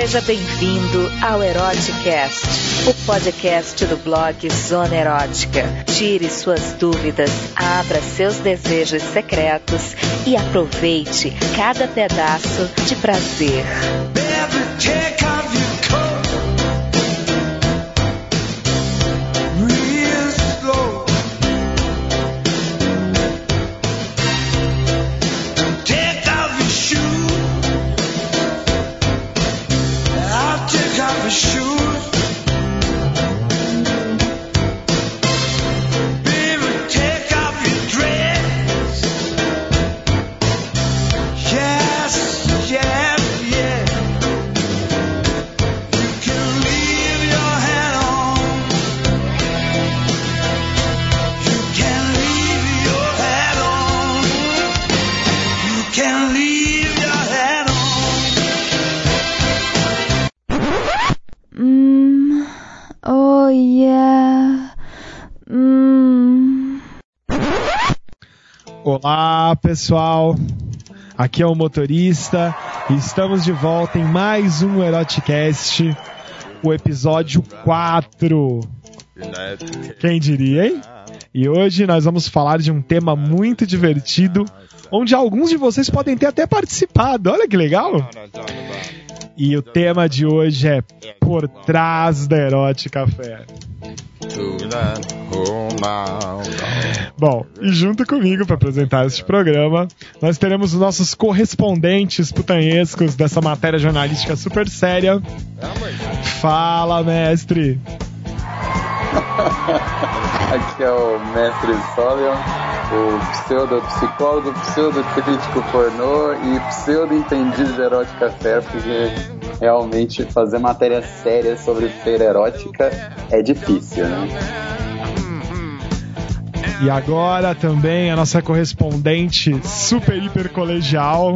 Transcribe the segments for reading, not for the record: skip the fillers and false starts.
Seja bem-vindo ao Eroticast, o podcast do blog Zona Erótica. Tire suas dúvidas, abra seus desejos secretos e aproveite cada pedaço de prazer. Oh yeah. Olá pessoal, aqui é o motorista e estamos de volta em mais um Eroticast, o episódio 4. Quem diria, hein? E hoje nós vamos falar de um tema muito divertido, onde alguns de vocês podem ter até participado. Olha que legal! E o tema de hoje é Por Trás da Erótica Fé. Bom, e junto comigo para apresentar este programa, nós teremos os nossos correspondentes putanhescos dessa matéria jornalística super séria. Fala, mestre! Aqui é o mestre Solion, o pseudo-psicólogo, pseudo-crítico pornô e pseudo-entendido de erótica fé, porque realmente fazer matéria séria sobre feira erótica é difícil, né? E agora também a nossa correspondente super hiper colegial.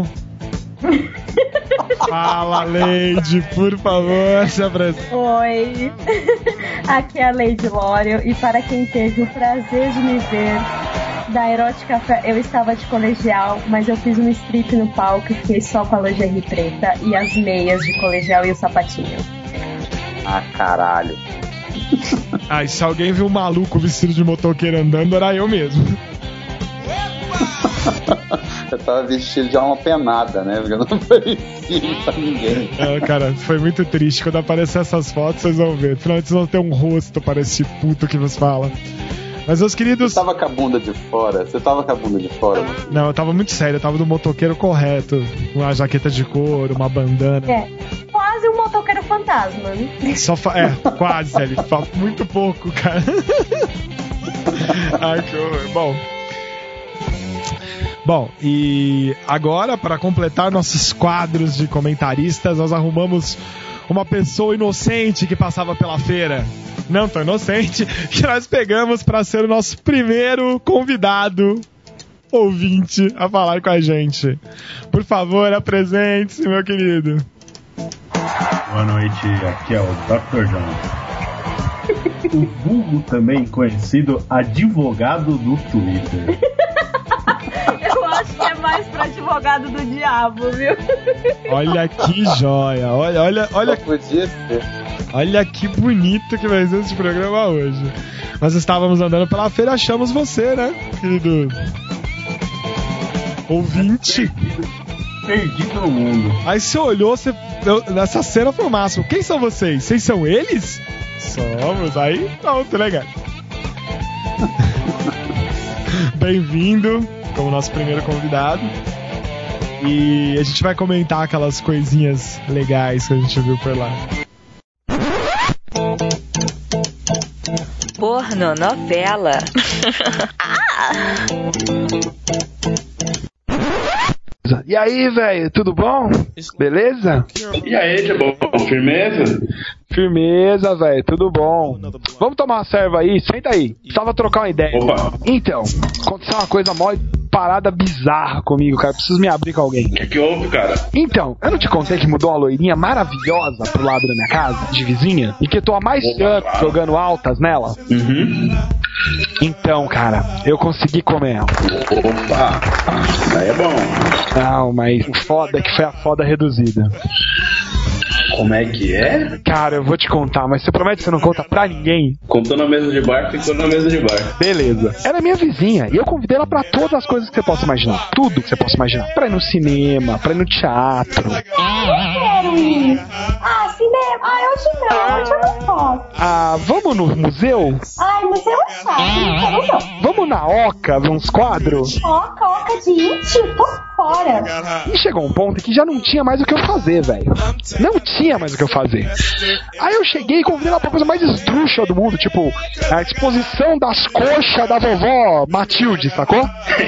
Fala, Lady, por favor, se apresente. Oi, aqui é a Lady Lóreo e para quem teve o prazer de me ver da Erótica Fé, eu estava de colegial, mas eu fiz um strip no palco e fiquei só com a lingerie preta e as meias de colegial e o sapatinho. Ah, caralho. Ah, e se alguém viu um maluco vestido de motoqueiro andando, era eu mesmo. Eu tava vestido de alma penada, né? Porque eu não parecia pra ninguém. É, cara, foi muito triste. Quando aparecer essas fotos, vocês vão ver. Finalmente vocês vão ter um rosto para esse puto que vos fala. Mas, meus queridos... Você tava com a bunda de fora? Mano? Não, eu tava muito sério. Eu tava do motoqueiro correto. Uma jaqueta de couro, uma bandana. É, quase um motoqueiro fantasma, né? Quase, ele fala muito pouco, cara. Ai, que horror. Bom, e agora, para completar nossos quadros de comentaristas, nós arrumamos uma pessoa inocente que passava pela feira. Não tão inocente, que nós pegamos para ser o nosso primeiro convidado ouvinte a falar com a gente. Por favor, apresente-se, meu querido. Boa noite, aqui é o Dr. John. O vulgo também conhecido advogado do Twitter. Eu acho que é mais pra advogado do diabo, viu? Olha que joia, olha. Podia ser. Olha que bonito que vai ser esse programa hoje. Nós estávamos andando pela feira, achamos você, né, querido ouvinte. Perdido no mundo. Aí você olhou, nessa cena foi o máximo. Quem são vocês? Vocês são eles? Somos, aí pronto, legal. Bem-vindo como nosso primeiro convidado. E a gente vai comentar aquelas coisinhas legais que a gente viu por lá. Pornonovela. E aí, velho, tudo bom? Beleza? E aí, de bom? Firmeza? Firmeza, velho, tudo bom. Vamos tomar uma serva aí? Senta aí. Precisava trocar uma ideia. Opa. Então, aconteceu uma coisa mó parada bizarra comigo, cara. Preciso me abrir com alguém. O que houve, cara? Então, eu não te contei que mudou uma loirinha maravilhosa pro lado da minha casa, de vizinha? E que eu tô há mais anos jogando altas nela? Uhum. Então, cara, eu consegui comer ela. Opa, daí é bom. Não, mas o foda é que foi a foda reduzida. Como é que é? Cara, eu vou te contar, mas você promete que você não conta pra ninguém? Contou na mesa de bar, ficou na mesa de bar. Beleza. Ela é minha vizinha e eu convidei ela pra todas as coisas que você possa imaginar. Tudo que você possa imaginar. Pra ir no cinema, pra ir no teatro. Eu quero ir. Cinema. Hoje eu não posso. Vamos no museu? Museu é chato. Não. Vamos na Oca ver uns quadros? Oca de índio? Tô fora. E chegou um ponto que já não tinha mais o que eu fazer, velho. Não tinha mais o que eu fazer. Aí eu cheguei e convidei ela pra coisa mais esdrúxula do mundo, tipo, a exposição das coxas da vovó Matilde, sacou?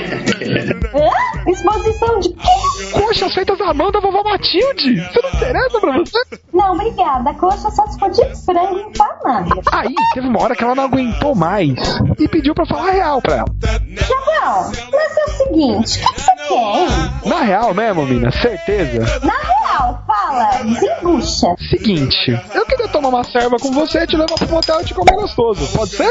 Exposição de quê? Coxas feitas à mão da vovó Matilde. Isso não interessa pra você? Não, obrigada. A coxa só se for de frango empanado. Aí teve uma hora que ela não aguentou mais e pediu pra falar a real pra ela. Não, mas é o seguinte, o que você quer? Na real mesmo, mina, certeza? Na real, fala, desembucha. Seguinte, eu queria tomar uma serva com você, te levar pro motel e te comer gostoso, pode ser?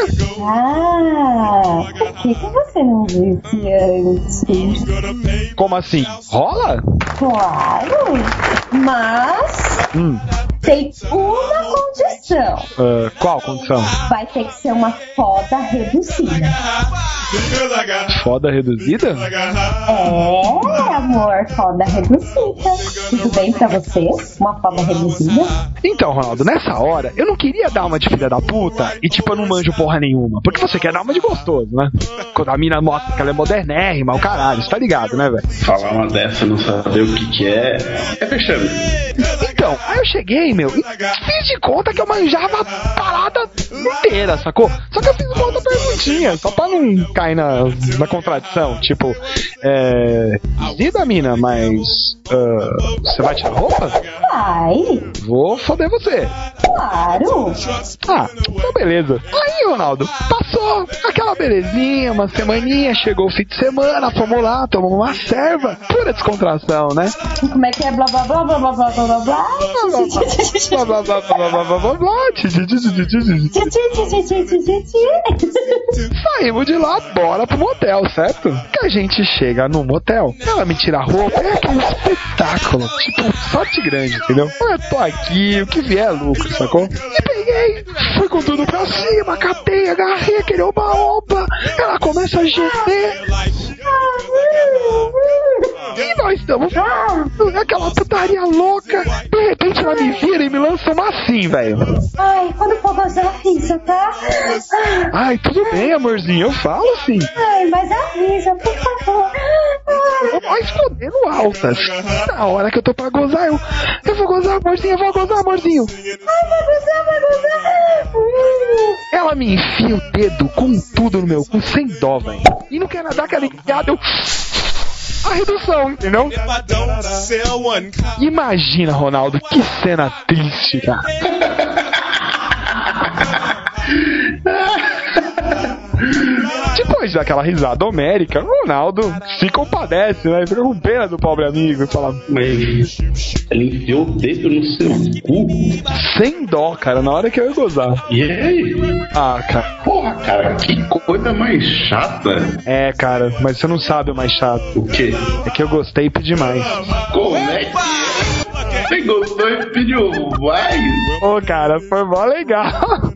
Por que você não disse antes? Como assim? Rola? Claro, mas tem uma condição. Qual condição? Vai ter que ser uma foda reduzida. Foda reduzida? Amor, foda reduzida. Tudo bem pra você? Uma foda reduzida? Então, Ronaldo, nessa hora, eu não queria dar uma de filha da puta e tipo, eu não manjo porra nenhuma. Porque você quer dar uma de gostoso, né? Quando a mina mostra que ela é modernérrima, o caralho, você tá ligado, né, velho? Falar uma dessa e não saber o que é fechando. Então, aí eu cheguei, meu, e fiz de conta que eu manjava a parada inteira, sacou? Só que eu fiz uma outra perguntinha, só pra não cair na contradição. Tipo, Zida, mina, mas você vai tirar roupa? Vai. Vou foder você. Claro. Então beleza. Aí, Ronaldo, passou aquela belezinha, uma semaninha, chegou o fim de semana, fomos lá, tomamos uma serva, pura descontração, né? Como é que é? Blá blá blá blá blá blá blá blá blá. Blá blá blá blá blá blá blá blá. Saímos de lá, bora pro motel, certo? Que a gente chega no motel, ela me tira a roupa, é aquele espetáculo, tipo, sorte grande, entendeu? Eu tô aqui, o que vier é lucro, sacou? E peguei, fui com tudo pra cima, catei, agarrei aquele oba-oba, ela começa a gemer. E nós estamos aquela putaria louca. De repente ela me vira e me lança uma assim, velho. Ai, quando for gozar, avisa, tá? Ai, tudo bem, amorzinho, eu falo assim. Ai, mas avisa, por favor. Mas fodendo altas. Na hora que eu tô pra gozar, eu vou gozar, amorzinho, eu vou gozar, amorzinho. Ai, vai gozar. Ela me enfia o dedo com tudo no meu cu, sem dó, velho. E não quer nada, aquela ligada, a redução, entendeu? Imagina, Ronaldo, que cena triste, cara. Depois daquela risada homérica, o Ronaldo se compadece, né? Fica com pena do pobre amigo e fala: mas ela enfiou o dedo no seu cu? Sem dó, cara, na hora que eu ia gozar. E aí? Cara. Porra, cara, que coisa mais chata. Cara, mas você não sabe o mais chato. O quê? É que eu gostei e pedi mais. Como é que é? Você gostou e pediu mais? Cara, foi mó legal.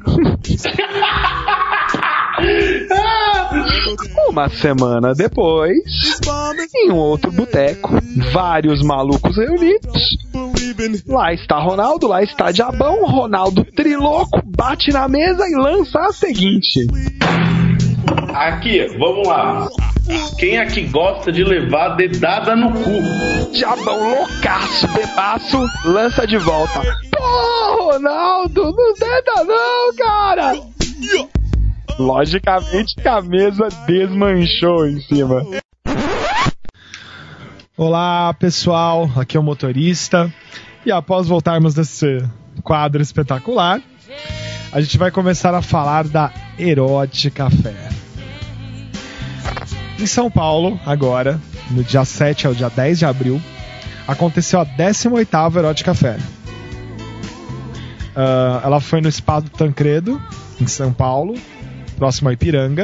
Uma semana depois, em um outro boteco, vários malucos reunidos. Lá está Ronaldo, lá está Diabão. Ronaldo triloco bate na mesa e lança a seguinte: aqui, vamos lá. Quem aqui gosta de levar dedada no cu? Diabão loucaço, bebaço, lança de volta: pô, Ronaldo, não deda não, cara. Logicamente que a mesa desmanchou em cima. Olá, pessoal, aqui é o motorista. E após voltarmos desse quadro espetacular, a gente vai começar a falar da Erótica Café. Em São Paulo, agora, no dia 7 ao dia 10 de abril, aconteceu a 18ª Erótica Café. Ela foi no Spa do Tancredo, em São Paulo, próximo a Ipiranga.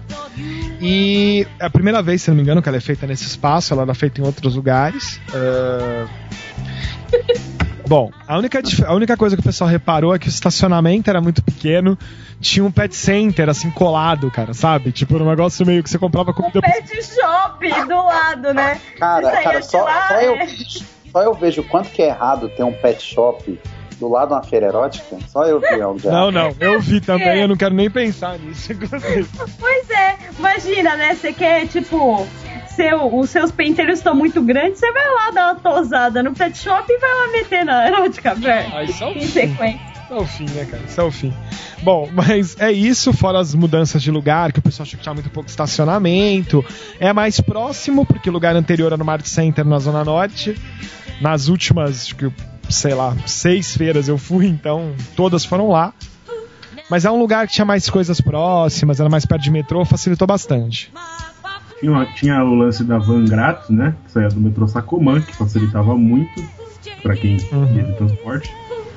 E é a primeira vez, se não me engano, que ela é feita nesse espaço. Ela era feita em outros lugares. Bom, a única coisa que o pessoal reparou é que o estacionamento era muito pequeno, tinha um pet center assim colado, cara, sabe? Tipo, um negócio meio que você comprava comida... Um pet shop do lado, né? Cara, só eu vejo o quanto que é errado ter um pet shop do lado de uma feira erótica. Só eu vi algo de errado. Não, eu vi também, eu não quero nem pensar nisso. Pois é, imagina, né? Você quer, tipo... os seus penteiros estão muito grandes, você vai lá dar uma tosada no pet shop e vai lá meter na erótica, velho. Isso é o em fim. sequência. Isso é o fim, né, cara? Isso é o fim. Bom, mas é isso, fora as mudanças de lugar, que o pessoal achou que tinha muito pouco estacionamento. É mais próximo, porque o lugar anterior era no Mart Center, na Zona Norte. Nas últimas, sei lá, 6 feiras eu fui, então todas foram lá. Mas é um lugar que tinha mais coisas próximas, era mais perto de metrô, facilitou bastante. Tinha o lance da van grátis, né? Que saía do metrô Sacomã, que facilitava muito pra quem ia de transporte.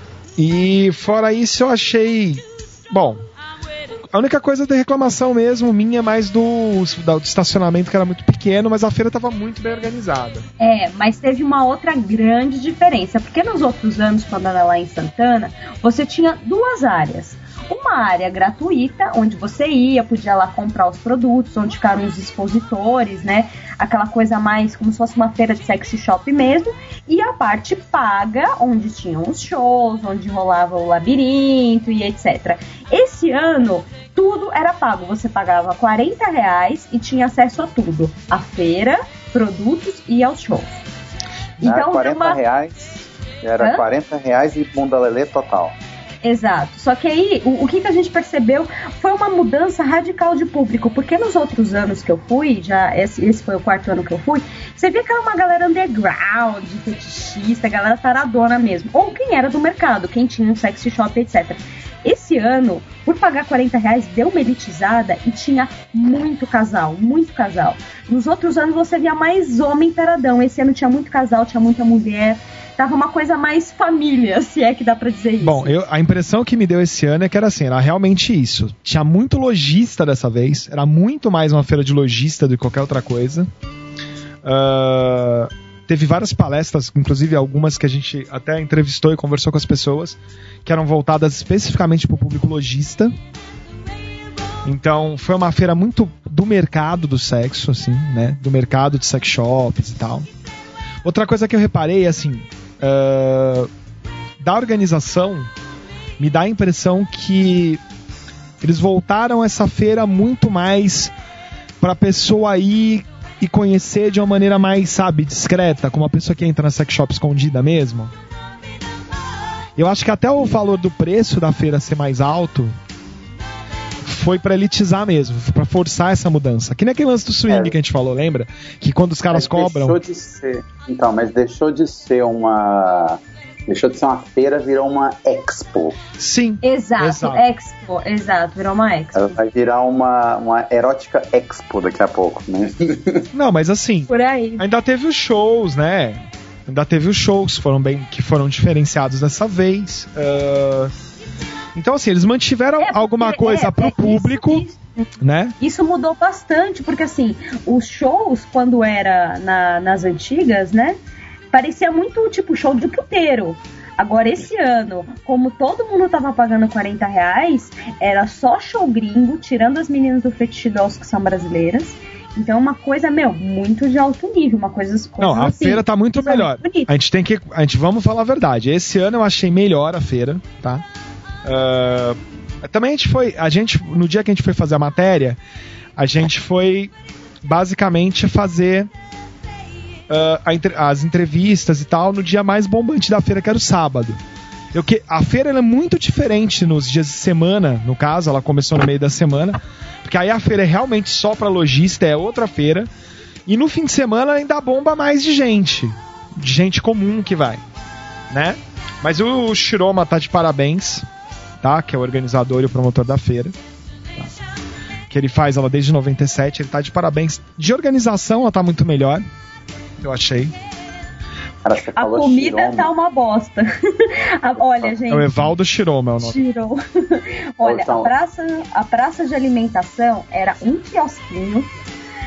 E fora isso eu achei... Bom, a única coisa de reclamação mesmo minha é mais do estacionamento, que era muito pequeno, mas a feira estava muito bem organizada. Mas teve uma outra grande diferença, porque nos outros anos, quando era lá em Santana, você tinha 2 áreas. Uma área gratuita, onde você podia lá comprar os produtos, onde ficaram os expositores, né? Aquela coisa mais como se fosse uma feira de sexy shop mesmo. E a parte paga, onde tinham os shows, onde rolava o labirinto e etc. Esse ano, tudo era pago. Você pagava R$40 e tinha acesso a tudo. A feira, produtos e aos shows. Então, R$40 era R$40 e bunda lelê total. Exato, só que aí o que a gente percebeu foi uma mudança radical de público, porque nos outros anos que eu fui, já esse foi o 4º ano que eu fui, você via que era uma galera underground, fetichista, galera taradona mesmo, ou quem era do mercado, quem tinha um sexy shop, etc. Esse ano, por pagar R$40, deu uma elitizada e tinha muito casal, muito casal. Nos outros anos você via mais homem taradão, esse ano tinha muito casal, tinha muita mulher. Tava uma coisa mais família, se é que dá pra dizer isso. Bom, a impressão que me deu esse ano é que era assim, era realmente isso. Tinha muito lojista dessa vez, era muito mais uma feira de lojista do que qualquer outra coisa. Teve várias palestras, inclusive algumas que a gente até entrevistou e conversou com as pessoas, que eram voltadas especificamente pro público lojista. Então, foi uma feira muito do mercado do sexo, assim, né? Do mercado de sex shops e tal. Outra coisa que eu reparei, assim... da organização, me dá a impressão que eles voltaram essa feira muito mais pra pessoa ir e conhecer de uma maneira mais, sabe, discreta, como a pessoa que entra na sex shop escondida mesmo. Eu acho que até o valor do preço da feira ser mais alto foi pra elitizar mesmo, pra forçar essa mudança. Que nem aquele lance do swing que a gente falou, lembra? Que quando os caras cobram... Mas deixou de ser uma feira, virou uma expo. Sim. Exato. Expo, exato, virou uma expo. Ela vai virar uma erótica expo daqui a pouco, né? Não, mas assim, por aí. Ainda teve os shows, né? Que foram diferenciados dessa vez. Então, assim, eles mantiveram alguma coisa pro público, né? Isso mudou bastante, porque, assim, os shows, quando era nas antigas, né? Parecia muito, tipo, show de puteiro. Agora, esse ano, como todo mundo tava pagando R$40, era só show gringo, tirando as meninas do Fetish Dolls, que são brasileiras. Então, uma coisa, muito de alto nível, uma coisa Não, a assim, feira tá muito melhor. Vamos falar a verdade. Esse ano eu achei melhor a feira, tá? Também no dia que a gente foi fazer a matéria, a gente foi basicamente fazer as entrevistas e tal no dia mais bombante da feira, que era o sábado. A feira ela é muito diferente nos dias de semana, no caso, ela começou no meio da semana, porque aí a feira é realmente só pra lojista, é outra feira, e no fim de semana ainda bomba mais de gente comum que vai, né? Mas o Shiroma tá de parabéns, tá? Que é o organizador e o promotor da feira, tá? Que ele faz ela desde 97, ele tá de parabéns. De organização ela tá muito melhor, eu achei. A comida Shiroma tá uma bosta. Olha, gente. É o Evaldo Shiroma, é o nome. Olha, a praça de alimentação era um quiosquinho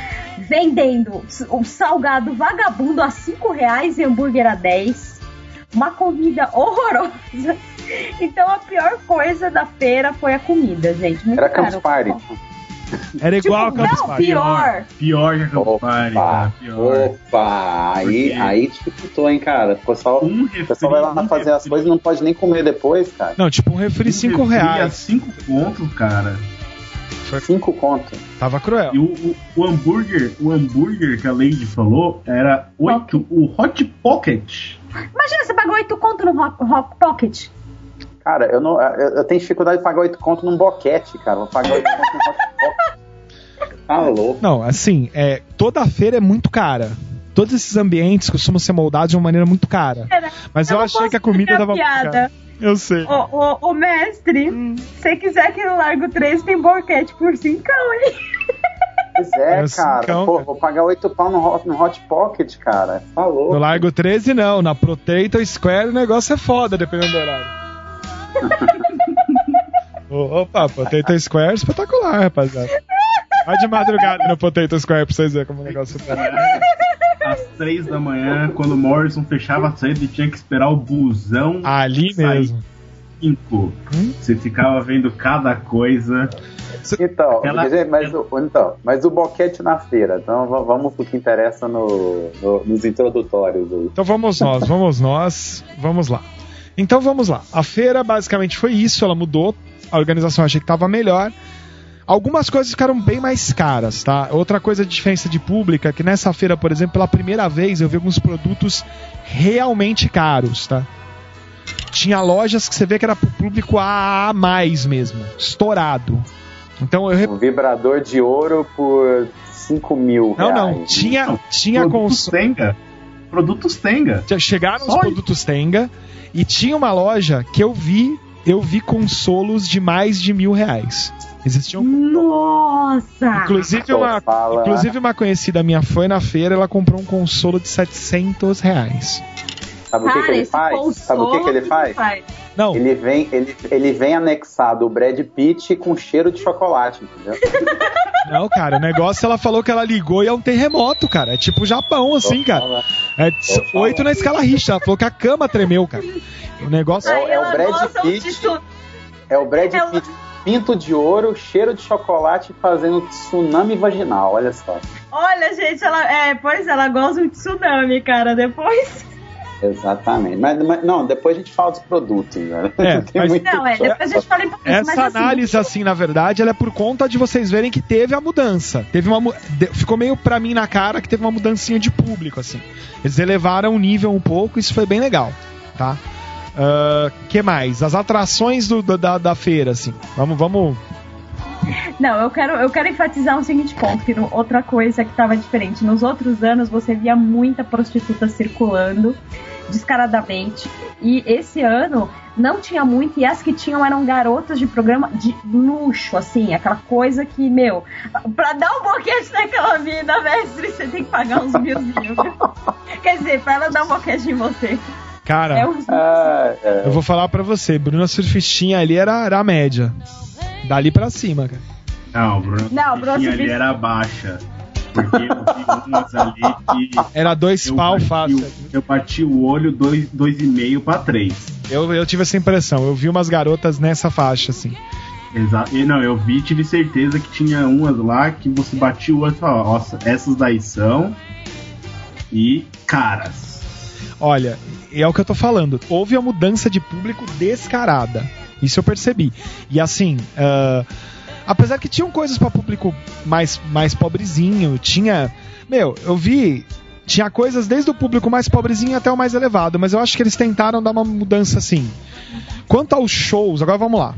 vendendo um salgado vagabundo a R$5 e hambúrguer a 10. uma comida horrorosa. Então a pior coisa da feira foi a comida, gente. Muito Era caro. Campus Party. Era igual Tipo, a Campus não, Party. pior. Pior que a Campus Party, cara. Pior. Opa, aí dificultou, hein, cara. O pessoal vai lá fazer as coisas e não pode nem comer depois, cara. Não, tipo um refri R$5. 5 pontos, cara. 5 conto. Tava cruel. E o hambúrguer que a Lady falou era 8, o Hot Pocket. Imagina, você pagou 8 conto no Hot Pocket. Cara, eu tenho dificuldade de pagar 8 conto num boquete, cara. Vou pagar 8 conto num Hot Pocket. Tá louco. Não, assim, toda a feira é muito cara. Todos esses ambientes costumam ser moldados de uma maneira muito cara. Mas eu achei que a comida tava muito cara. Eu sei. Ô mestre, se você quiser que no Largo 13 tem boquete por 5, hein? Pois é, cara. Pô, vou pagar 8 pau no Hot Pocket, cara. Falou. No Largo 13 não, na Potato Square o negócio é foda, dependendo do horário. Opa, Potato Square é espetacular, rapaziada. Vai de madrugada no Potato Square pra vocês verem como o negócio é. Às 3 da manhã, quando o Morrison fechava cedo e tinha que esperar o busão ali mesmo. 5. Você ficava vendo cada coisa. Então, mas o boquete na feira. Então vamos pro que interessa nos introdutórios aí. Então vamos lá. Então vamos lá. A feira basicamente foi isso, ela mudou. A organização eu achei que estava melhor. Algumas coisas ficaram bem mais caras, tá? Outra coisa de diferença de público é que nessa feira, por exemplo, pela primeira vez eu vi alguns produtos realmente caros, tá? Tinha lojas que você vê que era pro público A mais mesmo, estourado. Então um vibrador de ouro por 5 mil reais. Não, tinha Produtos Tenga. Chegaram os produtos Tenga e tinha uma loja que eu vi consolos de mais de R$1.000. Existiam. Nossa! Inclusive uma conhecida minha foi na feira, ela comprou um consolo de R$700. Sabe o que ele faz? Sabe o que ele faz? Não. Ele vem anexado o Brad Pitt com cheiro de chocolate, entendeu? Não, cara, o negócio, ela falou que ela ligou e é um terremoto, cara. É tipo o Japão, assim, cara. É 8 na escala Richter. Ela falou que a cama tremeu, cara. O negócio é o Brad Pitt. É o Brad Pitt pinto de ouro, cheiro de chocolate fazendo tsunami vaginal, olha só. Olha, gente, ela gosta de tsunami, cara, depois... Exatamente. Mas não, depois a gente fala dos produtos, né? Depois a gente fala em pouquinho. Essa análise, assim, na verdade, ela é por conta de vocês verem que teve a mudança. Ficou meio pra mim na cara que teve uma mudancinha de público, assim. Eles elevaram o nível um pouco, isso foi bem legal, tá? Que mais? As atrações da feira, assim. Vamos... Não, eu quero enfatizar um seguinte ponto, que outra coisa que estava diferente. Nos outros anos você via muita prostituta circulando descaradamente, e esse ano não tinha muito, e as que tinham eram garotas de programa de luxo, assim, aquela coisa que, pra dar um boquete naquela mina, mestre, você tem que pagar uns R$1.000. Quer dizer, pra ela dar um boquete em você. Cara, eu vou falar pra você, Bruna Surfistinha ali era a média. Dali pra cima, cara. Não, Bruna ali era baixa. Porque eu vi umas ali que... Era 2 pau fácil. Eu bati o olho 2,5 pra 3. Eu tive essa impressão. Eu vi umas garotas nessa faixa, assim. Exato. E não, eu tive certeza que tinha umas lá que você batia o olho e falava, nossa, essas daí são... E caras. Olha, é o que eu tô falando. Houve a mudança de público descarada. Isso eu percebi. E assim, apesar que tinham coisas pra público mais pobrezinho, eu vi, tinha coisas desde o público mais pobrezinho até o mais elevado, mas eu acho que eles tentaram dar uma mudança assim. Quanto aos shows, agora vamos lá.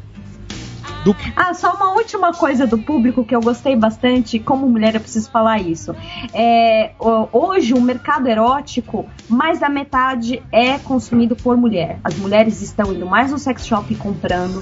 Só uma última coisa do público que eu gostei bastante, como mulher eu preciso falar isso. Hoje o mercado erótico, mais da metade é consumido por mulher. As mulheres estão indo mais no sex shop comprando.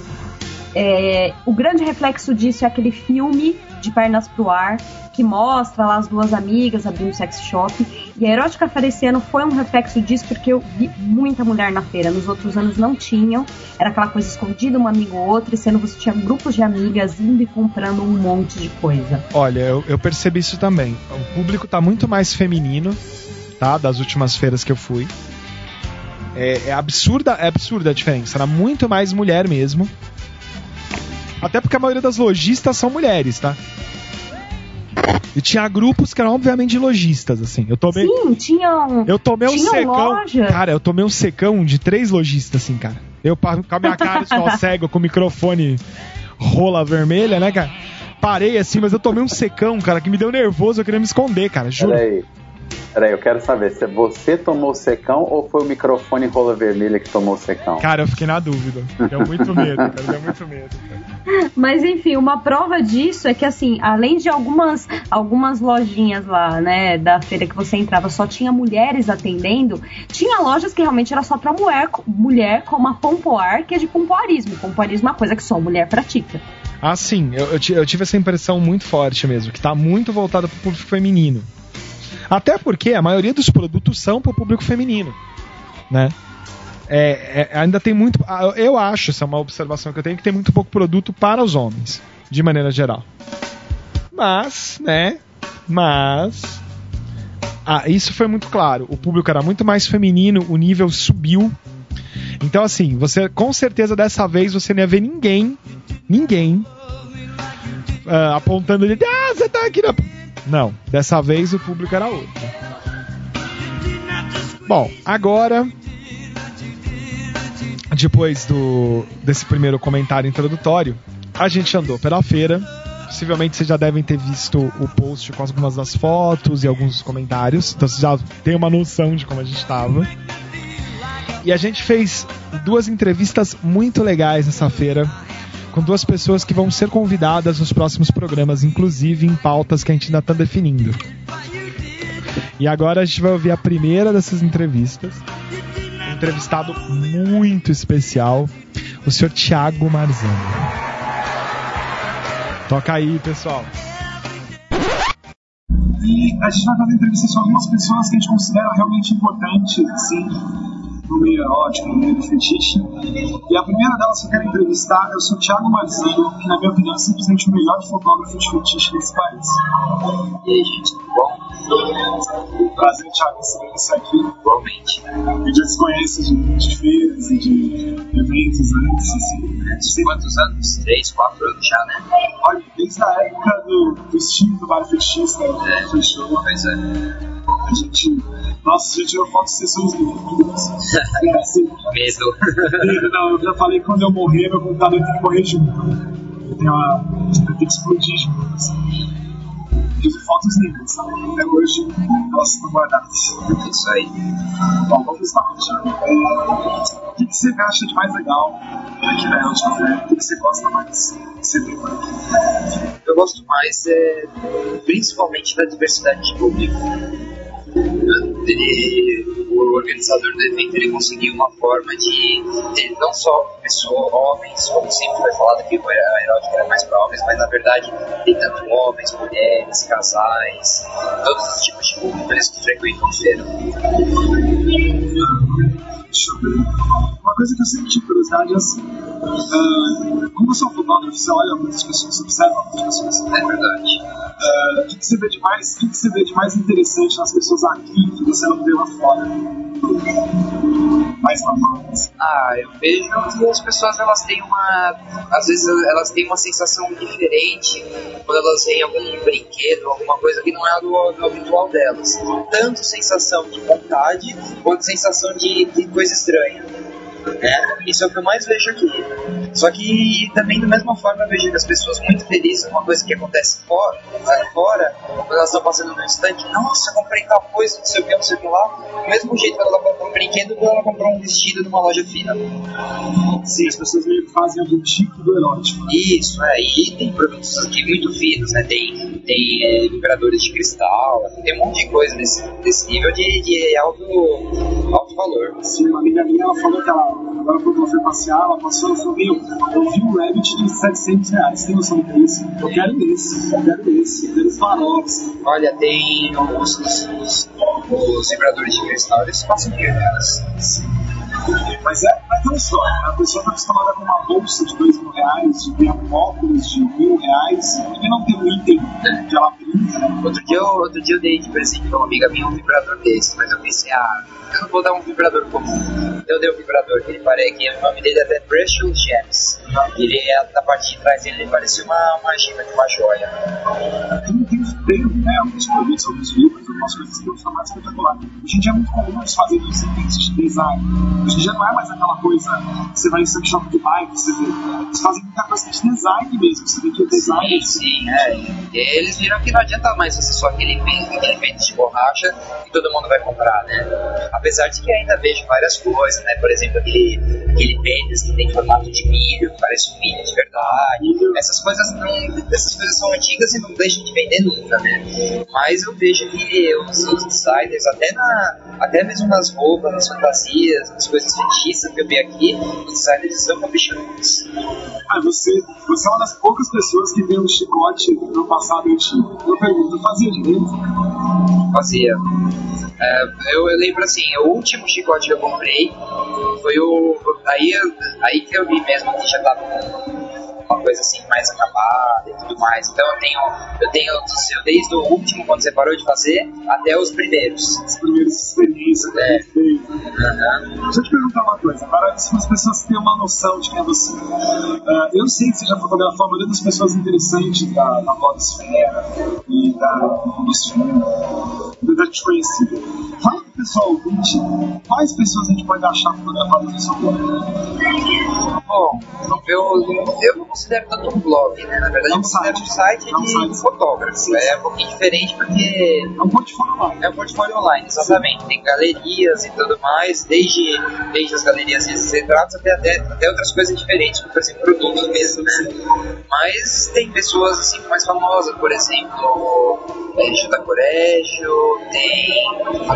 O grande reflexo disso é aquele filme de Pernas pro Ar, que mostra lá as duas amigas abrindo sex shop. E a Erótica Feira esse ano foi um reflexo disso, porque eu vi muita mulher na feira. Nos outros anos não tinham. Era aquela coisa escondida, um amigo ou outro. Esse ano você tinha grupos de amigas indo e comprando um monte de coisa. Olha, eu percebi isso também. O público tá muito mais feminino, tá? Das últimas feiras que eu fui. É absurda a diferença. Era muito mais mulher mesmo. Até porque a maioria das lojistas são mulheres, tá? E tinha grupos que eram obviamente lojistas, assim. Eu tomei um secão. Loja. Cara, eu tomei um secão de 3 lojistas, assim, cara. Eu com a minha cara de cego, com o microfone rola vermelha, né, cara? Parei assim, mas eu tomei um secão, cara, que me deu nervoso, eu queria me esconder, cara, juro. Peraí, eu quero saber se você tomou o secão ou foi o microfone rola vermelha que tomou o secão? Cara, eu fiquei na dúvida. Deu muito medo, cara. Mas enfim, uma prova disso é que, assim, além de algumas lojinhas lá, né, da feira que você entrava, só tinha mulheres atendendo, tinha lojas que realmente era só pra mulher, como a Pompoar, que é de pompoarismo. Pompoarismo é uma coisa que só mulher pratica. Ah, sim, eu tive essa impressão muito forte mesmo, que tá muito voltada pro público feminino. Até porque a maioria dos produtos são para o público feminino, né? Ainda tem muito... Eu acho, essa é uma observação que eu tenho, que tem muito pouco produto para os homens, de maneira geral. Mas, né? Isso foi muito claro. O público era muito mais feminino, o nível subiu. Então, assim, você, com certeza, dessa vez, você não ia ver ninguém apontando ele, você tá aqui na... Não, dessa vez o público era outro. Bom, agora, depois desse primeiro comentário introdutório, a gente andou pela feira. Possivelmente vocês já devem ter visto o post com algumas das fotos e alguns comentários. Então vocês já tem uma noção de como a gente estava. E a gente fez 2 entrevistas muito legais nessa feira, com 2 pessoas que vão ser convidadas nos próximos programas, inclusive em pautas que a gente ainda está definindo. E agora a gente vai ouvir a primeira dessas entrevistas. Um entrevistado muito especial, o senhor Thiago Marzano. Toca aí, pessoal. E a gente vai fazer entrevistas com algumas pessoas que a gente considera realmente importantes, assim, no meio erótico, no meio do fetiche. E a primeira delas que eu quero entrevistar é o seu Thiago Marzano, que na minha opinião é simplesmente o melhor fotógrafo de fetiche desse país. E aí, gente, tudo bom? Prazer, Thiago, você aqui. Igualmente. A gente já se conhece de feiras e de eventos antes, assim. Quantos anos? 3, 4 anos já, né? Olha, desde a época do estilo do bar fetichista, fechou. Pois é. A gente já tirou fotos de sessões livres. Medo. Não, eu já falei que quando eu morrer, meu computador tem que morrer junto. Eu tenho que explodir junto. Assim. Fiz fotos lindas, sabe? Até hoje elas estão guardadas. Isso aí. Bom, vamos lá, Thiago. O que você acha de mais legal aqui na Erótica Fair? O que você gosta mais de ser vivo aqui? Eu gosto mais, principalmente da diversidade de público. O organizador do evento, ele conseguiu uma forma de ter não só homens, como sempre foi falado que a erótica era mais para homens, mas na verdade tem tanto homens, mulheres, casais, todos os tipos de público eles que frequentam a feira. Uma coisa que eu sempre tive curiosidade é assim, como você é um fotógrafo, você olha muitas pessoas, você observa muitas pessoas. É verdade. O que você vê de mais interessante nas pessoas aqui que você não vê lá fora? Mais normais? Eu vejo que as pessoas às vezes elas têm uma sensação diferente quando elas veem algum brinquedo, alguma coisa que não é do habitual delas. Tanto sensação de vontade quanto sensação de coisa estranha. Isso é o que eu mais vejo aqui. Só que também da mesma forma eu vejo as pessoas muito felizes com uma coisa que acontece fora, quando elas estão passando no instante, nossa, eu comprei tal coisa, não sei o que lá. Do mesmo jeito que ela comprou um brinquedo, quando ela comprou um vestido numa loja fina. Sim, as pessoas meio que fazem algum tipo do erótico. Isso, e tem produtos aqui muito finos, né? Tem vibradores de cristal, tem um monte de coisa desse nível de alto valor. Sim, uma amiga minha, ela falou que agora quando ela foi passear, ela passou e falou, eu vi um Rabbit de R$700, tem noção do que é isso? Eu quero esse valores. Olha, tem os vibradores de cristal, eles passam R$1.000. Mas tem uma história, né? A pessoa está acostumada com uma bolsa de R$2.000, de ter um óculos de R$1.000 e não tem um item que ela Outro dia eu dei de presente pra uma amiga minha um vibrador desse, mas eu pensei, eu não vou dar um vibrador comum. Eu dei um vibrador que o nome dele é The Precious Gems. Ele é da parte de trás dele, ele parecia uma gema de uma joia. Tem, né, alguns produtos, alguns livros, algumas coisas que eu sou mais espetacular. Hoje em dia é muito comum eles fazerem os itens de design. Hoje em dia não é mais aquela coisa que você vai em workshop de bairro, você vê. Eles fazem muita coisa de design mesmo. Você vê que o design. Sim. E eles viram que não adianta mais você só aquele pênis de borracha e todo mundo vai comprar, né? Apesar de que ainda vejo várias coisas, né? Por exemplo, aquele pênis que tem formato de milho, que parece um milho de verdade. Essas coisas são antigas e não deixam de vender nunca, né? Mas eu vejo que os designers, até mesmo nas roupas, nas fantasias, nas coisas fetichistas que eu vi aqui, os designers estão caprichando nisso. Você é uma das poucas pessoas que tem um chicote no passado antigo. Eu pergunto, fazia direito? Fazia. Eu lembro assim, o último chicote que eu comprei foi aí que eu vi mesmo que já tava uma coisa assim mais acabada e tudo mais. Então eu tenho desde o último, quando você parou de fazer, até os primeiros. As primeiras experiências, né? Deixa eu te perguntar uma coisa, para as pessoas tenham uma noção de quem é você. Eu sei que você já fotografou a maioria das pessoas interessantes da blogosfera e dos filmes, da gente conhecida. Fala pro pessoal ouvinte, quais pessoas a gente pode achar fotografadas no seu blog? Bom, eu não considero tanto um blog, né? Na verdade, eu considero um site de fotógrafo. Sim. É um pouquinho diferente porque... É um portfólio online. É um portfólio online, exatamente. Sim. Tem galerias e tudo mais, desde as galerias de retratos até outras coisas diferentes, como, por exemplo, produtos mesmo, né? Mas tem pessoas assim mais famosas, por exemplo, Júlia Corégio, tem a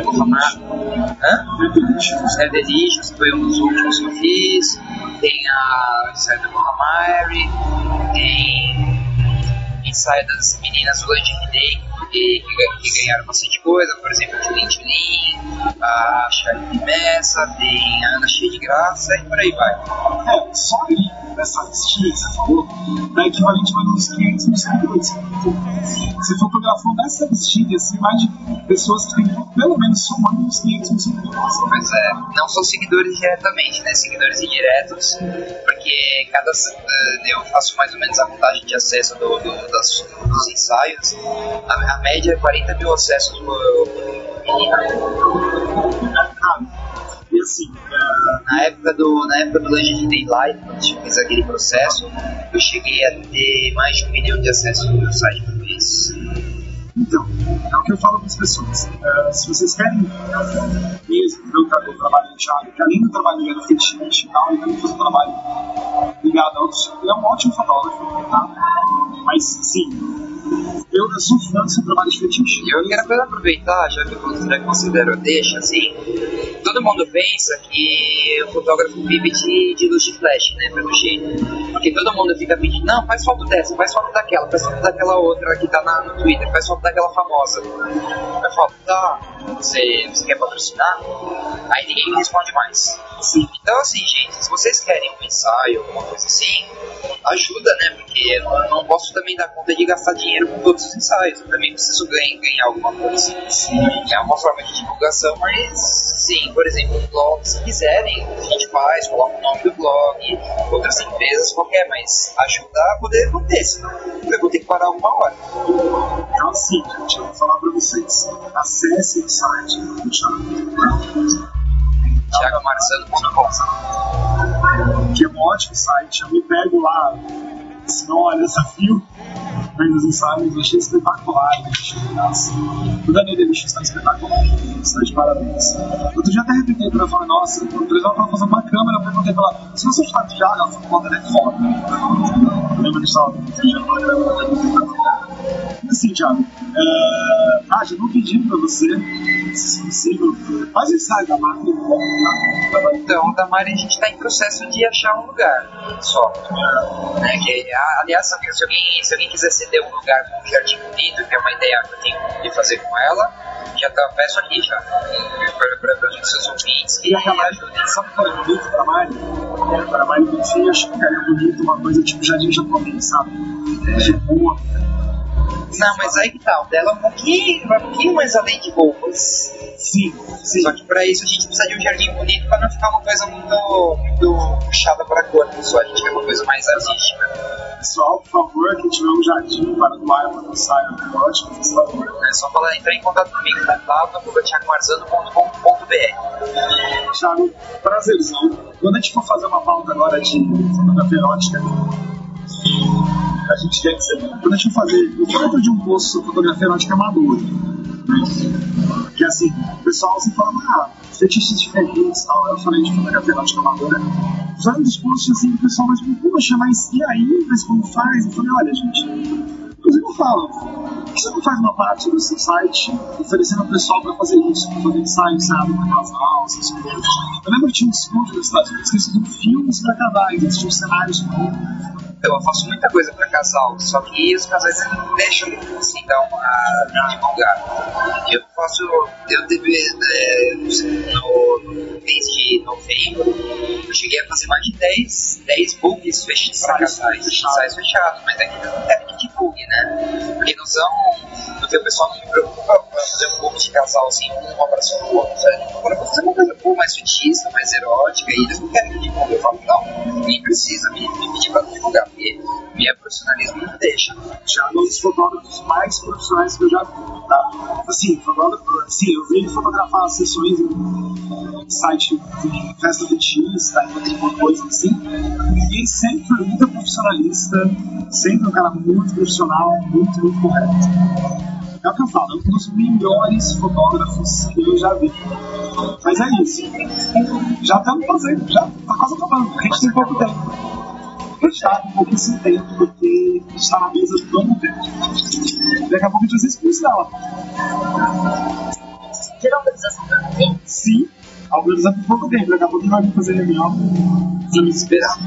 Delicious, que foi um dos últimos que eu fiz, tem a ensaio da Mohamari, tem ensaio das meninas do Lingerie Day, que ganharam bastante coisa, por exemplo, a Julin Tulin, a Charlie Messa, tem a Ana Cheia de Graça e por aí vai. Só aí, nessa listinha que você falou, é equivalente a uns 500 mil seguidores. Você fotografou nessa listinha, assim, mais de pessoas que têm, pelo menos, somando uns 500 mil seguidores. Pois é, não são seguidores diretamente, né? Seguidores indiretos, porque eu faço mais ou menos a contagem de acesso dos ensaios. A média é 40 mil acessos por menina. E assim, na época do Lingerie Day Live, quando eu fiz aquele processo, eu cheguei a ter mais de 1 milhão de acessos no meu site por mês. Então, é o que eu falo para as pessoas. Se vocês querem mesmo ver o trabalho do Thiago, que além do trabalho dele é fetiche e tal, ele também faz um trabalho ligado a outros. Ele é um ótimo fotógrafo, tá? Mas, sim, eu sou fã do seu trabalho de fetiche. Eu quero aproveitar, já que eu considero deixa, assim, todo mundo pensa que o fotógrafo vive de luz de flash, né, pelo jeito. Porque todo mundo fica pedindo, não, faz foto dessa, faz foto daquela outra que tá no Twitter, faz foto daquela famosa. Eu falo, tá, você quer patrocinar? Aí ninguém me responde mais. Sim. Então, assim, gente, se vocês querem um ensaio, alguma coisa assim, ajuda, né, porque eu não posso também dar conta de gastar dinheiro com todos os ensaios, eu também preciso ganhar alguma coisa. Sim. É uma forma de divulgação, mas sim, por exemplo, um blog, se quiserem, a gente faz, coloca o nome do blog, outras empresas, qualquer, mas ajuda a poder acontecer, senão eu vou ter que parar uma hora. Então, assim, gente, eu vou falar pra vocês, acessem o site do Thiago. ThiagoMarzano.com, que é um ótimo site. Eu me pego lá, se não olha desafio, mas os ensaios eu achei espetacular. O Daniel Delicious está espetacular, está de parabéns. Outro dia até repeti para ela, falei, nossa, eu precisava para fazer uma câmera, eu perguntei para ela, se você está de Thiago, ela falou, ela é foda. Eu lembro que estava fechando uma câmera. Assim, Thiago, já não pedindo para você, se possível, faz o ensaio da Mari. Então, da Mari a gente está em processo de achar um lugar só. Né? Aliás, se alguém quiser ceder um lugar com um jardim bonito, que é uma ideia que eu tenho de fazer com ela, já peço aqui já para os seus ouvintes que ajudem. Sabe qual é bonito para a Mari? Para a Mari Bonfim, acho que ficaria bonito uma coisa tipo jardim japonês, sabe? De boa. Não, mas aí que tá, o dela vai um pouquinho mais além de roupas. Sim. Só que pra isso a gente precisa de um jardim bonito pra não ficar uma coisa muito puxada pra corpo, só a gente quer uma coisa mais artística. Pessoal, por favor, quem tiver um jardim para doar para lançar erótico, por favor. É só entrar em contato comigo, tá? thiagomarzano.com.br. Thiago, prazerzão. Quando a gente for fazer uma pauta agora de fotografia erótica, a gente quer que você... Quando a gente for fazer... Eu tô dentro de um post sobre fotografia erótica madura, né? Que assim, o pessoal se fala, fetiches diferentes e tal. Eu falei de fotografia erótica madura. Já um dos posts assim, o pessoal vai tipo, poxa, mas e aí? Mas como faz? Eu falei, olha, gente, inclusive eu falo, por que você não faz uma parte do seu site oferecendo ao pessoal para fazer isso, para fazer ensaio, sabe, para casal, essas coisas. Eu lembro que tinha um estúdio nos Estados Unidos que eles faziam filmes para casais, eles tinham cenários novos. Então, eu faço muita coisa pra casal, só que os casais não deixam assim dar uma divulgar. Eu teve no mês de novembro, eu cheguei a fazer mais de 10 books fechados pra casais, ensaios fechados, mas é que divulgue, né? Porque porque o pessoal não me preocupa pra fazer um book de casal assim, um abraço no outro, sabe? Agora eu vou fazer uma coisa mais fetista, mais erótica, e eles não querem que divulgue. Eu falo, não, ninguém precisa me pedir pra divulgar, porque minha profissionalismo não deixa. Já um dos fotógrafos mais profissionais que eu já vi, tá? Assim, eu vi ele fotografar sessões em site de festa fetista, e uma coisa assim, e ele sempre foi muito profissionalista, sempre um cara muito profissional, muito, muito correto. É o que eu falo, é um dos melhores fotógrafos que eu já vi. Mas é isso. Já estamos fazendo, já tá quase acabando. A gente tem pouco tempo. Está um pouco sem tempo, porque está na mesa do longo tempo. Daqui a pouco a gente vai ser expulso dela. Geral organização também? Sim, a organização por pouco tempo. Daqui a pouco a gente vai vir fazer reunião. Vamos esperar.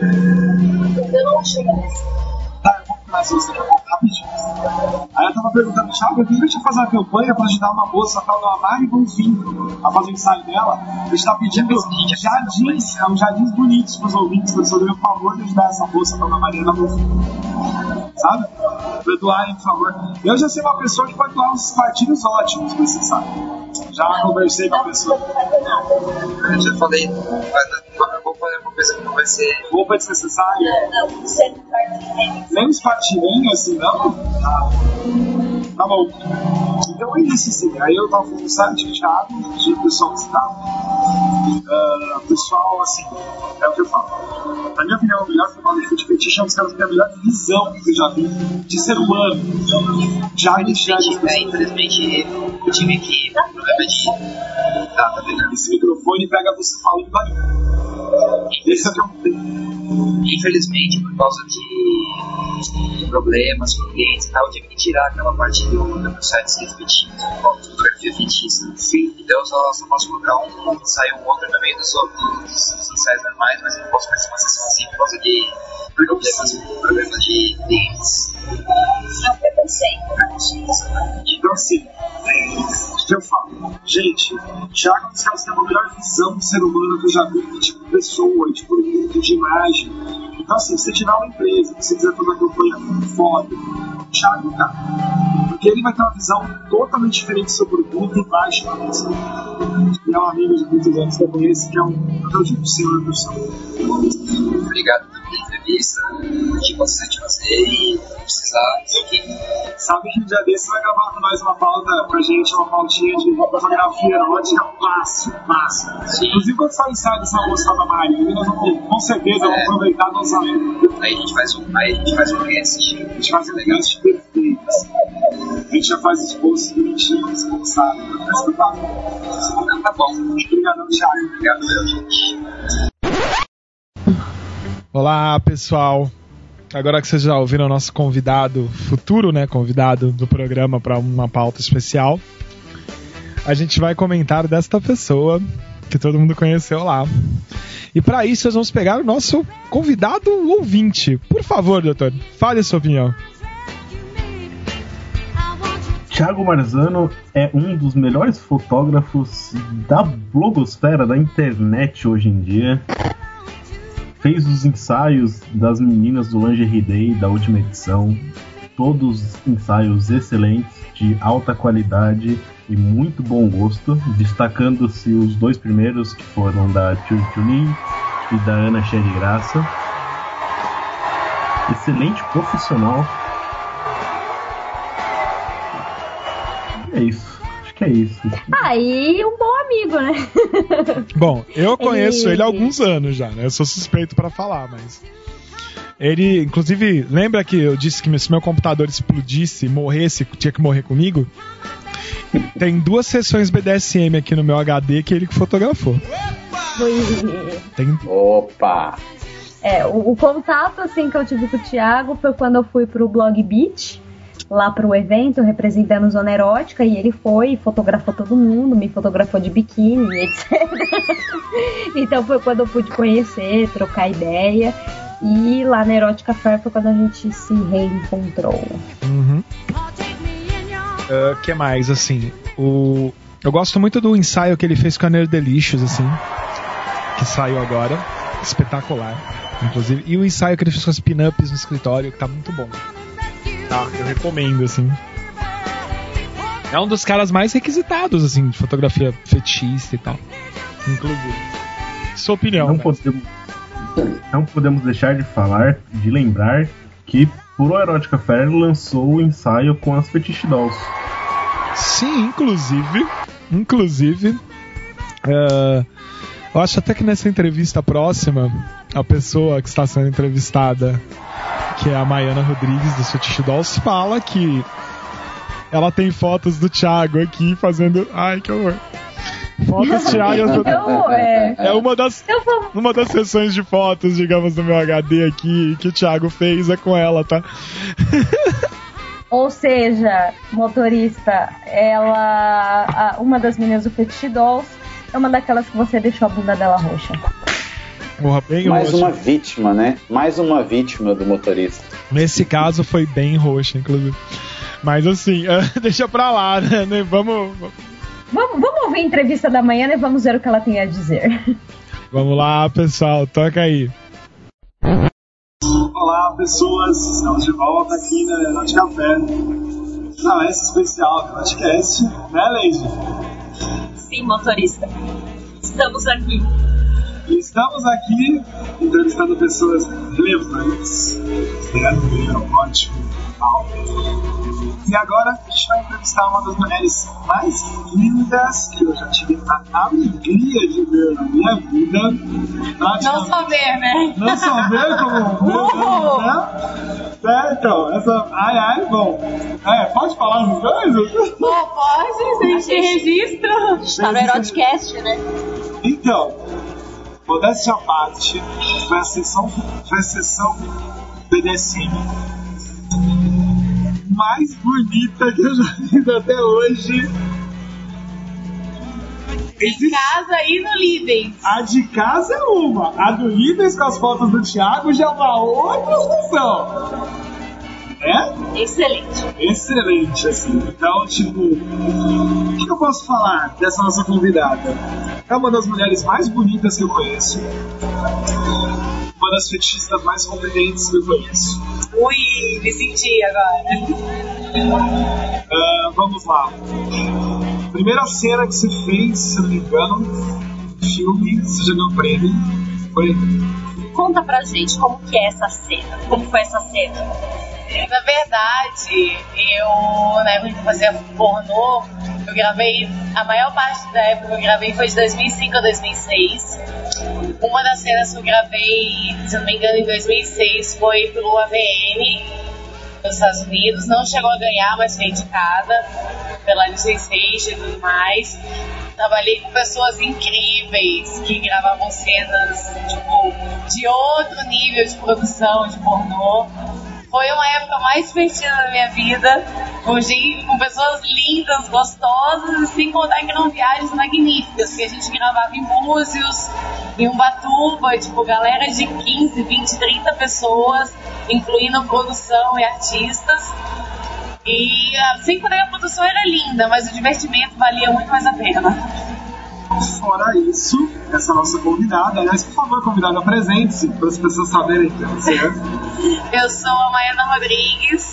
Eu não chego nesse. Tá, eu vou começar você rapidinho. Aí eu tava perguntando, Thiago, eu queria te fazer uma campanha pra ajudar uma moça tal da Mari Bonfim a fazer o ensaio dela. A gente tá pedindo jardins bonitos pros ouvintes, pra fazer o favor de ajudar essa moça tal da Mariana Bonfim. Sabe? Pra doarem, por favor. Eu já sei uma pessoa que pode doar uns partilhos ótimos pra esse ensaio. Já conversei com a pessoa. Eu já falei, eu vou fazer uma coisa que não vai ser. Roupa desnecessária? Não, sempre partilhinho. Nem uns partilhinhos assim, não? Tá bom. Então é isso, assim. Aí eu tava falando no site do Thiago, de pessoal que tá. Pessoal, assim, é o que eu falo. Na minha opinião, o melhor fotógrafo de fetiche é um dos caras que tem a melhor visão que eu já vi de ser humano. Infelizmente, eu tive que problema de. Tá vendo? Esse microfone pega você falando barulho. Esse é o que eu tenho. Infelizmente, por causa de problemas com clientes e tal, eu tive que tirar aquela parte do meu site escrito fetista, fotografia fetista. Sim. Então eu só posso colocar um ensaio ou outro no meio dos ensaios normais, mas eu não posso fazer uma sessão assim por causa de problemas de clientes. Não, preconceito. Então assim, o que eu falo? Gente, o Thiago é um dos caras que tem a melhor visão do ser humano que eu já vi, tipo pessoa, de produto, de imagem. Então assim, se você tiver uma empresa, se você quiser fazer uma campanha foda, o Thiago, cara, porque ele vai ter uma visão totalmente diferente do seu produto e imagem da nossa. E é um amigo de muitos anos que eu conheço, que é um tipo senhor da pessoa. Obrigado pela entrevista, curti bastante fazer e precisar tô aqui. Sabe que um dia desse vai gravar mais uma pauta pra gente, uma pautinha de fotografia erótica fácil. Inclusive quando sai o ensaio dessa moça da Maria, nós vamos, com certeza, vamos aproveitar o lançamento. Aí a gente faz um cast. A gente faz um cast perfeito. A gente já faz os posts bonitinhos, como sabe. Então tá bom. Obrigadão, Thiago. Obrigado, meu, gente. Olá, pessoal. Agora que vocês já ouviram o nosso convidado, futuro, né, convidado do programa para uma pauta especial, a gente vai comentar desta pessoa que todo mundo conheceu lá. E para isso nós vamos pegar o nosso convidado ouvinte. Por favor, doutor, fale a sua opinião. Thiago Marzano é um dos melhores fotógrafos da blogosfera, da internet hoje em dia. Fez os ensaios das meninas do Lingerie Day da última edição. todos ensaios excelentes, de alta qualidade e muito bom gosto, destacando-se os 2 primeiros, que foram da Tchulin e da Ana Cheia de Graça. Excelente profissional. É isso. Acho que é isso. E um bom amigo, né? Bom, eu conheço ele há alguns anos já, né? Eu sou suspeito pra falar, mas... Ele, inclusive, lembra que eu disse que se meu computador explodisse, morresse, tinha que morrer comigo? Tem 2 sessões BDSM aqui no meu HD que ele que fotografou. Opa! O contato assim que eu tive com o Thiago foi quando eu fui pro Blog Beat, lá pro evento, representando Zona Erótica, e ele foi, fotografou todo mundo, me fotografou de biquíni, etc. Então foi quando eu pude conhecer, trocar ideia, e lá na Erótica Fair foi quando a gente se reencontrou. Que mais, assim, eu gosto muito do ensaio que ele fez com a Nerdelicious, assim, que saiu agora, espetacular, inclusive, e o ensaio que ele fez com as pin-ups no escritório, que tá muito bom. Tá, eu recomendo, assim. É um dos caras mais requisitados, assim, de fotografia fetichista e tal, inclusive. Sua opinião, não podemos deixar de lembrar que Pro Erótica Fair lançou o ensaio com as Fetish Dolls. Sim, inclusive eu acho até que nessa entrevista próxima, a pessoa que está sendo entrevistada, que é a Maiana Rodrigues do Fetish Dolls, fala que ela tem fotos do Thiago aqui fazendo... Ai, que horror. Fotos Thiago. É uma das sessões de fotos, digamos, do meu HD aqui, que o Thiago fez é com ela, tá? Ou seja, motorista, uma das meninas do Fetish Dolls é uma daquelas que você deixou a bunda dela roxa. Mais uma vítima, né? Mais uma vítima do motorista. Nesse caso foi bem roxa, inclusive. Mas assim, deixa pra lá, né? Vamos ouvir a entrevista da manhã e vamos ver o que ela tem a dizer. Vamos lá, pessoal, toca aí. Olá, pessoas, estamos de volta aqui na Erótica Fair. Não, esse especial do podcast, né, Leide? Sim, motorista. Estamos aqui entrevistando pessoas relevantes, ótimo. E agora a gente vai entrevistar uma das mulheres mais lindas que eu já tive a alegria de ver na minha vida. Não só ver, né? Não só ver como ver, né? Então, essa... Ai, bom. Pode falar essas coisas? Pode, sem registro. Tá no Eroticast, né? Então, modéstia à parte, foi a sessão BDSM mais bonita que eu já fiz até hoje. De casa e no Lidens. A de casa é uma, a do Lidens com as fotos do Thiago já é uma outra sessão. Excelente, assim. Então, o que eu posso falar dessa nossa convidada? É uma das mulheres mais bonitas que eu conheço, uma das fetichistas mais competentes que eu conheço. Ui, me senti agora. Vamos lá. Primeira cena que você fez, se não me engano, filme, você já ganhou prêmio, foi? Conta pra gente como que é essa cena, como foi essa cena. Na verdade, eu, na época que eu fazia pornô, eu gravei, a maior parte da época que eu gravei foi de 2005 a 2006. Uma das cenas que eu gravei, se não me engano, em 2006 foi pelo AVN nos Estados Unidos. Não chegou a ganhar, mas foi indicada pela License e tudo mais. Trabalhei com pessoas incríveis que gravavam cenas de outro nível de produção de pornô. Foi uma época mais divertida da minha vida, com pessoas lindas, gostosas, e sem contar que eram viagens magníficas, que a gente gravava em Búzios, em Ubatuba, galera de 15, 20, 30 pessoas, incluindo produção e artistas. E sem contar que a produção era linda, mas o divertimento valia muito mais a pena. Fora isso, essa nossa convidada, aliás, por favor, convidada, apresente-se para as pessoas saberem quem você é. Eu sou a Maiana Rodrigues,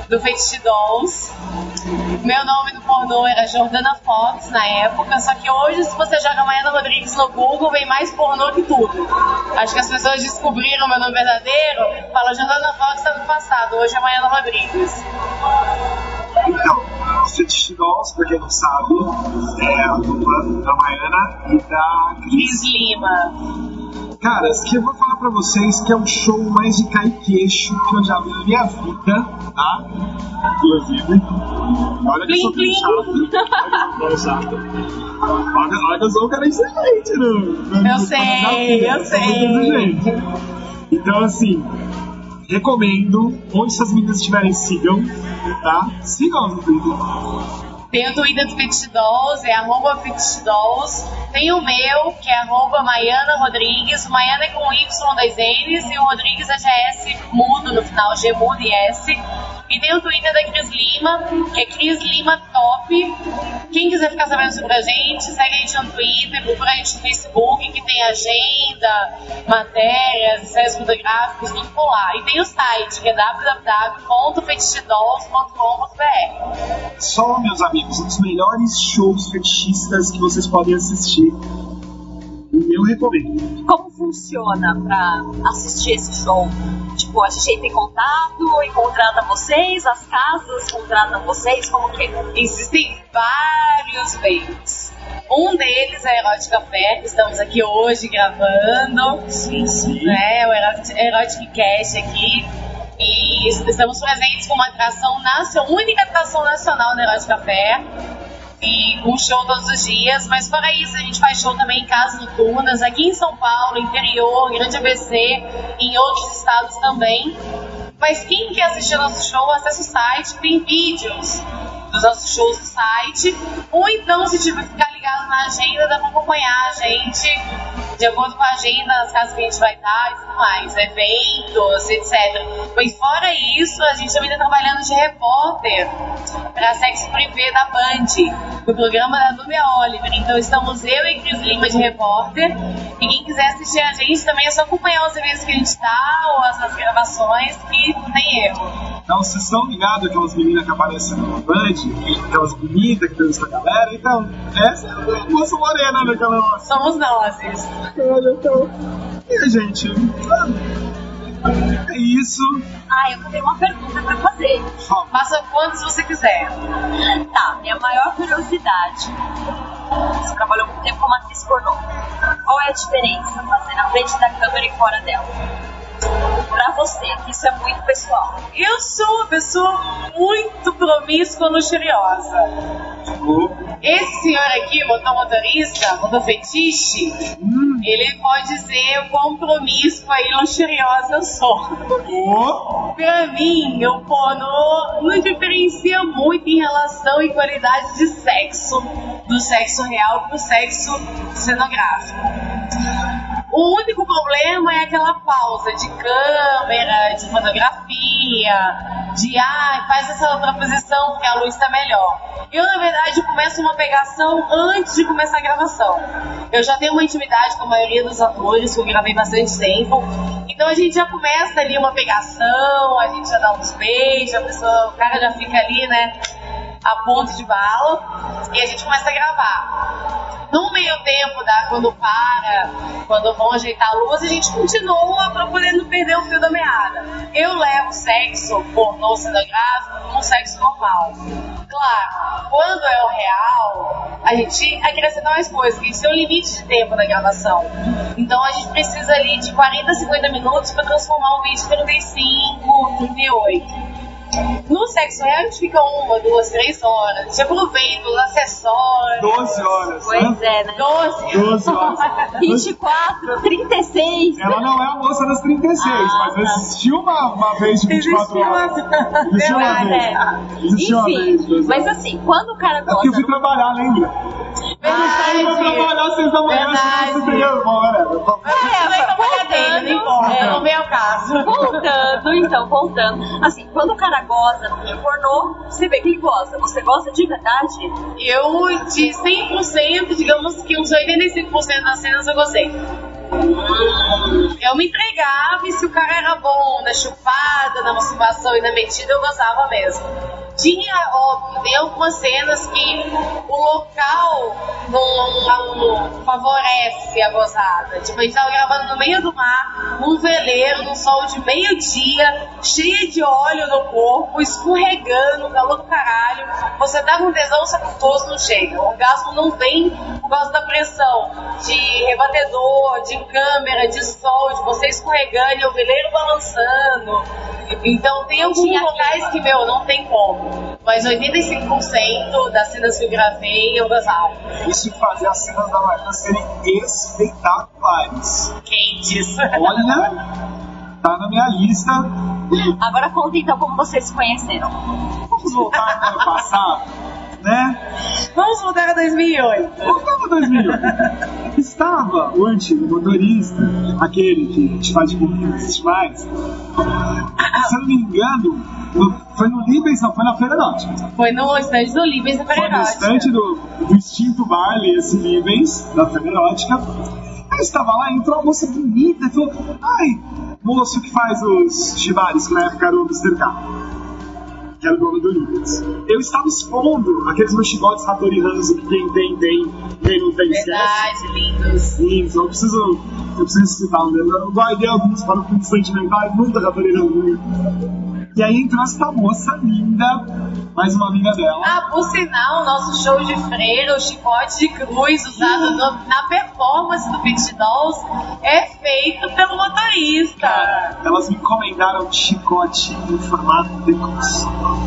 do Fetiche Dolls. Meu nome no pornô era Jordana Fox na época, só que hoje, se você joga Maiana Rodrigues no Google, vem mais pornô que tudo. Acho que as pessoas descobriram meu nome verdadeiro, fala Jordana Fox tá no passado, hoje é Maiana Rodrigues. Então, Fetiche Dolls, pra quem não sabe, é a dupla da Maiana e da Cris Lima. Cara, que eu vou falar pra vocês que é um show mais de cair queixo que eu já vi na minha vida, tá? Inclusive. Olha que eu sou chato. Olha que eu sou um cara excelente, né? Eu sei. Então, assim, recomendo, onde essas meninas estiverem, sigam, tá? Sigam no Twitter. Tem o Twitter do Fetiche Dolls, é @Fetiche Dolls. Tem o meu, que é @Maiana Rodrigues. O Maiana é com Y, 2 N's, e o Rodrigues é GS mudo no final, G mudo e S. E tem o Twitter da Cris Lima, que é Cris Lima Top. Quem quiser ficar sabendo sobre a gente, segue a gente no Twitter, procura a gente no Facebook, que tem agenda, matérias, ensaios fotográficos, tudo por lá. E tem o site, que é www.feticheDolls.com.br. Só, meus amigos, um dos melhores shows fetichistas que vocês podem assistir. Eu recomendo. Como funciona pra assistir esse show? Tipo, a gente entra em contato e contrata vocês, as casas contratam vocês, como que é? Existem vários meios. Um deles é a Erótica Fair, que estamos aqui hoje gravando. Sim. Né, o Erotic Cast aqui. E estamos presentes com uma única atração nacional na Erótica Fair. E um show todos os dias, mas fora isso, a gente faz show também em casas noturnas, aqui em São Paulo, interior, Grande ABC, em outros estados também. Mas quem quer assistir nosso show, acessa o site, tem vídeos dos nossos shows no site, ou então, se tiver que ficar ligado na agenda, dá pra acompanhar a gente de acordo com a agenda, as casas que a gente vai estar e tudo mais, eventos, etc. Mas fora isso, a gente também está trabalhando de repórter para Sexo Privé da Band, no programa da Núbia Oliver. Então estamos eu e Cris Lima de repórter, e quem quiser assistir a gente também é só acompanhar os eventos que a gente está, ou as gravações, que não tem erro. Então, vocês estão ligados aquelas meninas que aparecem no Band, aquelas bonitas que tem essa galera? Então, essa é a moça morena daquela nossa. Somos nós. Olha, então. E, gente, é isso. Eu tenho uma pergunta pra fazer. Faça quantos você quiser. Tá, minha maior curiosidade. Você trabalhou muito tempo como atriz pornô. Qual é a diferença fazer na frente da câmera e fora dela? Pra você, que isso é muito pessoal. Eu sou uma pessoa muito promíscua, luxuriosa. Esse senhor aqui, motorista, fetiche, ele pode dizer o quão promíscua e luxuriosa eu sou. Pra mim, o pornô não diferencia muito em relação e qualidade de sexo, do sexo real pro sexo cenográfico. O único problema é aquela pausa de câmera, de fotografia, de faz essa outra posição porque a luz está melhor. Eu, na verdade, começo uma pegação antes de começar a gravação. Eu já tenho uma intimidade com a maioria dos atores, que eu gravei bastante tempo. Então a gente já começa ali uma pegação, a gente já dá uns beijos, o cara já fica ali, né, a ponto de bala, e a gente começa a gravar. No meio tempo, quando vão ajeitar a luz, a gente continua pra poder não perder o fio da meada. Eu levo sexo pornô cenográfico como um sexo normal. Claro, quando é o real, a gente acrescenta mais coisas, porque a gente tem um limite de tempo na gravação. Então a gente precisa ali de 40 a 50 minutos pra transformar o vídeo em 35, 38. No sexo real a gente fica 1, 2, 3 horas. A gente aproveita os acessórios. 12 horas. Pois é, né? 12 horas. 24, 36. Ela não é a moça das 36, mas existiu uma vez de 24 horas. Existiu uma vez. Enfim, mas assim, quando o cara gosta. É porque eu fui trabalhar, lembra? Eu saí pra trabalhar às 6 da manhã. Não vem ao caso. Voltando. Assim, quando o cara goza no pornô, você vê que ele goza. Você goza de verdade? Eu, de 100%, digamos que uns 85% das cenas eu gostei. Eu me entregava e se o cara era bom na chupada, na masturbação e na metida, eu gozava mesmo. Tinha, óbvio, tem algumas cenas que o local não favorece a gozada. Tipo, a gente tava gravando no meio do mar, num veleiro, num sol de meio-dia, cheio de óleo no corpo, escorregando, calor do caralho. Você tá com tesão, só que o gozo não chega. O orgasmo não vem por causa da pressão de rebatedor, de câmera, de sol, de você escorregando e o veleiro balançando. Então tem alguns locais que, não tem como. Mas 85% das cenas que eu gravei, eu gozava. Isso fazia as cenas da Marina serem espetaculares. Quentes. Olha, tá na minha lista. Agora conta então como vocês se conheceram. Vamos voltar ao ano passado, né? Vamos voltar a 2008. Voltamos a 2008. Estava o antigo motorista, aquele que te faz de comida, não existe mais. Se eu não me engano, foi no Libens, não, foi na Feira Erótica. Foi no estande do Libens da Feira Erótica. Foi no estande do Extinto Barley, esse Libens, da Feira Erótica. Aí estava lá, entrou uma moça bonita e falou: ai, moço que faz os chibares, que na época era o Mr. K, que era o dono do Libens. Eu estava expondo aqueles meus chicotes Hattori Hanzo que quem tem, quem não tem, verdade, lindos. Lindos, eu preciso citar um deles. Eu guardei alguns para o fundo sentimental, é muito Hattori Hanzo. E aí entrou essa moça linda, mais uma amiga dela. Ah, por sinal, o nosso show de freira, o chicote de cruz usado na performance do Pit Dolls é feito pelo motorista. Cara, elas me encomendaram um chicote em formato de cruz.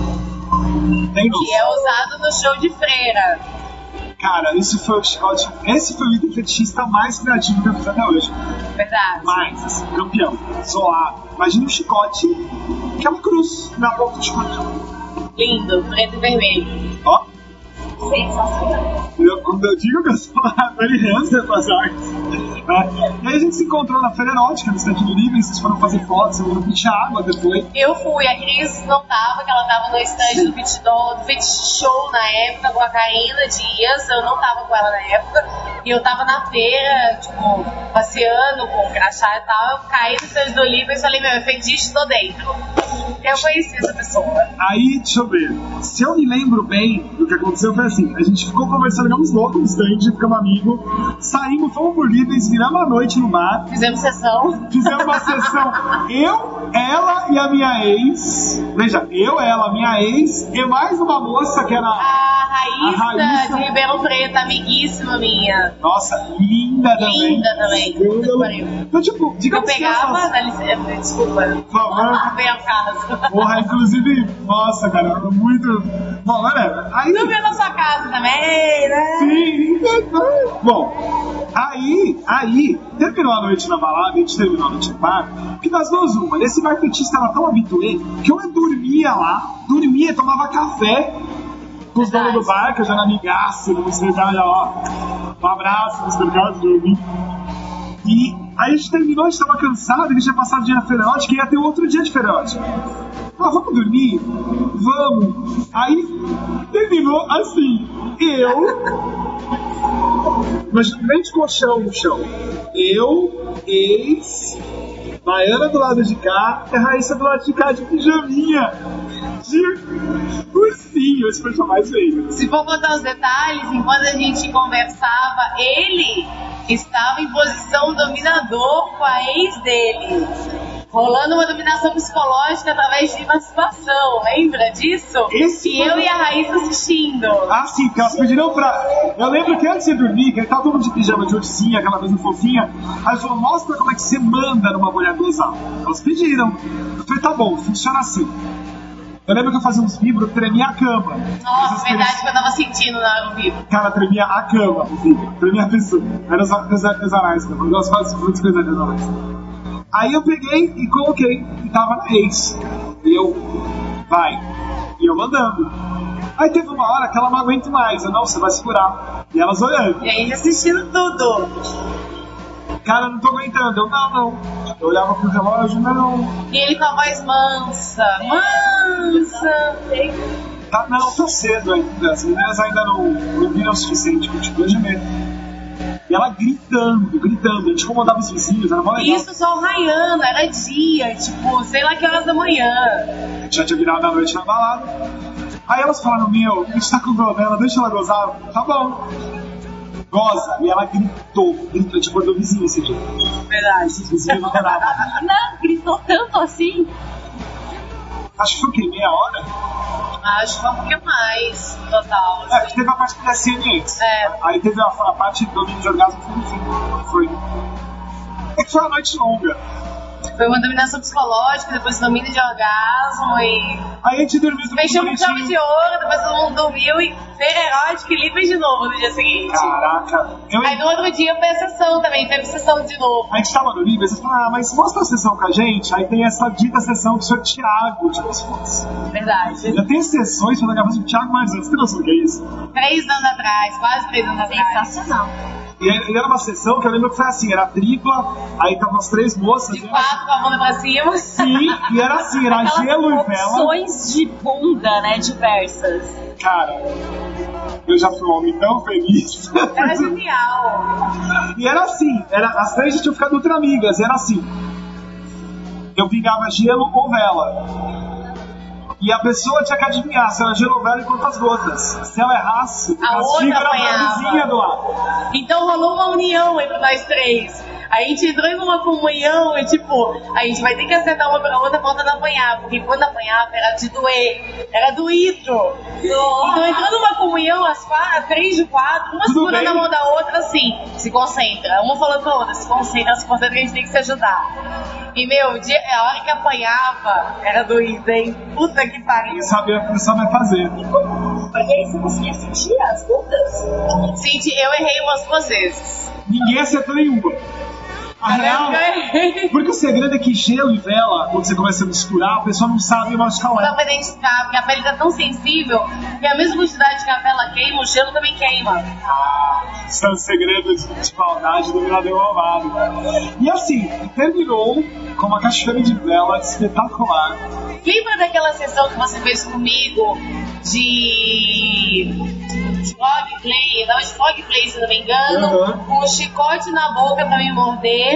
Que é usado no show de freira. Cara, esse foi o item fetichista mais criativo que eu fiz até hoje. Verdade. Mais, assim, campeão. Zoar. Imagina um chicote que é uma cruz na ponta do chicote. Lindo, preto e vermelho. Ó. Sensacional. Quando eu digo que eu sou Hattori Hanzo das artes. E aí a gente se encontrou na Feira Erótica, no estande do Libens, vocês foram fazer fotos, eu não pedi água depois. Eu fui, a Cris não tava, que ela tava no estande do Pit Doll, do Fetish Show na época, com a Karina Dias, eu não tava com ela na época, e eu tava na feira, tipo, passeando com o crachá e tal, eu caí no estande do Libens e falei, meu, eu fetiche, tô dentro. Eu conheci essa pessoa. Aí, deixa eu ver, se eu me lembro bem do que aconteceu, foi assim, a gente ficou conversando, ficamos loucos no estande, ficamos amigos, saímos, fomos por Libens, viramos a noite no bar. Fizemos uma sessão, eu, ela e a minha ex. Veja, eu, ela, minha ex e mais uma moça que era a Raíssa de Ribeirão Preto, amiguíssima minha. Nossa, linda também. Então, tipo, digamos eu pegava, dá licença, desculpa. Por favor. Vem ao caso. Porra, inclusive, nossa, cara, muito. Bom, galera, aí. Não veio na sua casa também, né? Sim. Bom, aí, terminou a noite na balada, a gente terminou a noite no bar, porque das duas uma, esse bar petista era tão habituê que eu dormia lá, tomava café com os donos do bar, que eu já era amigaço, no Mr. K, já, ó, um abraço, Mr. K, dormi. E aí a gente terminou, a gente tava cansado, a gente tinha passado o dia na Feira Erótica e ia ter outro dia de Feira Erótica. Ah, vamos dormir? Vamos. Aí terminou assim, imagina um grande colchão no chão. Eu, ex, Baiana do lado de cá e a Raíssa do lado de cá de pijaminha. De ursinho, esse foi o mais feio. Se for botar os detalhes, enquanto a gente conversava, ele estava em posição dominador com a ex dele. Rolando uma dominação psicológica através de masturbação, lembra disso? E eu e a Raíssa assistindo. Ah, sim, porque elas pediram pra... Eu lembro que antes de dormir, que ele tava todo mundo de pijama de ursinha, aquela coisa fofinha, aí falou, mostra como é que você manda numa mulher gozar. Elas pediram. Eu falei, tá bom, funciona assim. Eu lembro que eu fazia uns vibros, tremia a cama. Nossa, verdade que eu tava sentindo na hora do vibro. Cara, tremia a cama, o vibro. Tremia a pessoa. Era os artesanais, cara. Eu gosto muito de coisas artesanais. Aí eu peguei e coloquei, e tava na ex. E eu, vai. E eu mandando. Aí teve uma hora que ela não aguenta mais. Eu, não, você vai segurar. E elas olhando. E a gente assistindo tudo. Cara, não tô aguentando. Eu, não. Eu olhava pro relógio, não. E ele com a voz mansa. Tá, não, tá cedo ainda. As meninas ainda não viram o suficiente. Continua gemendo. E ela gritando. A gente incomodava os vizinhos, era mó legal. Isso só raiando, era dia, tipo, sei lá que horas da manhã. Já tinha virado a noite na balada. Aí elas falaram, a gente tá com problema, deixa ela gozar. Tá bom. Goza. E ela gritou, tipo, acordou vizinho esse dia. Verdade. Os vizinhos não quebravam. Não, gritou tanto assim. Acho que foi o quê? Meia hora? Acho que foi um pouquinho mais, total. É, porque teve a parte que ia ser antes. Aí teve a parte do domínio de orgasmo que no fim. Foi. É que foi uma noite longa. Foi uma dominação psicológica, depois domínio de orgasmo e... Aí a gente dormiu tudo fechamos com chave de ouro, depois todo mundo dormiu e feira erótica e livre de novo no dia seguinte. Caraca. Aí no outro dia foi a sessão também, teve sessão de novo. A gente tava no livro e vocês falaram, mas mostra a sessão com a gente. Aí tem essa dita sessão do senhor Thiago, tipo as fotos. Verdade. Já tem sessões fotografadas do Thiago Marzano, você tem noção do que é isso? 3 anos atrás, quase 3 anos atrás. Sensacional. E era uma sessão que eu lembro que foi assim, era tripla, aí estavam as 3 moças. De 4 com a bunda pra cima. Sim, e era assim, era gelo e vela. Opções de bunda, né, diversas. Cara, eu já fui um homem tão feliz. Era genial. E era assim, as 3 já tinham ficado ultra amigas, era assim. Eu pingava gelo ou vela. E a pessoa tinha que adivinhar se era gelo ou vela e quantas gotas. Se ela errasse, o castigo era pra vizinha do lado. Então rolou uma união entre nós 3. A gente entrou em uma comunhão e tipo, a gente vai ter que acertar uma pra outra pra não apanhar. Porque quando apanhava era de doer, era doído. Então entrou numa comunhão, as 3 de 4, uma segurando a mão da outra assim, se concentra. Uma falando pra outra, se concentra, que a gente tem que se ajudar. E meu, a hora que apanhava, era doído, hein? Puta que pariu. Sabia o que você vai fazer. E aí você conseguia sentir as gotas? Senti, eu errei umas 2 vezes. Ninguém acertou nenhuma. A real, porque o segredo é que gelo e vela, quando você começa a misturar, a pessoa não sabe machucar o ela. Não vai identificar, porque a pele tá tão sensível que a mesma quantidade que a vela queima, o gelo também queima. São segredos de maldade do Mirador Malvado. E assim, terminou com uma cachoeira de vela espetacular. Lembra daquela sessão que você fez comigo de frog play? Não, de frog play, se não me engano, com um chicote na boca pra me morder.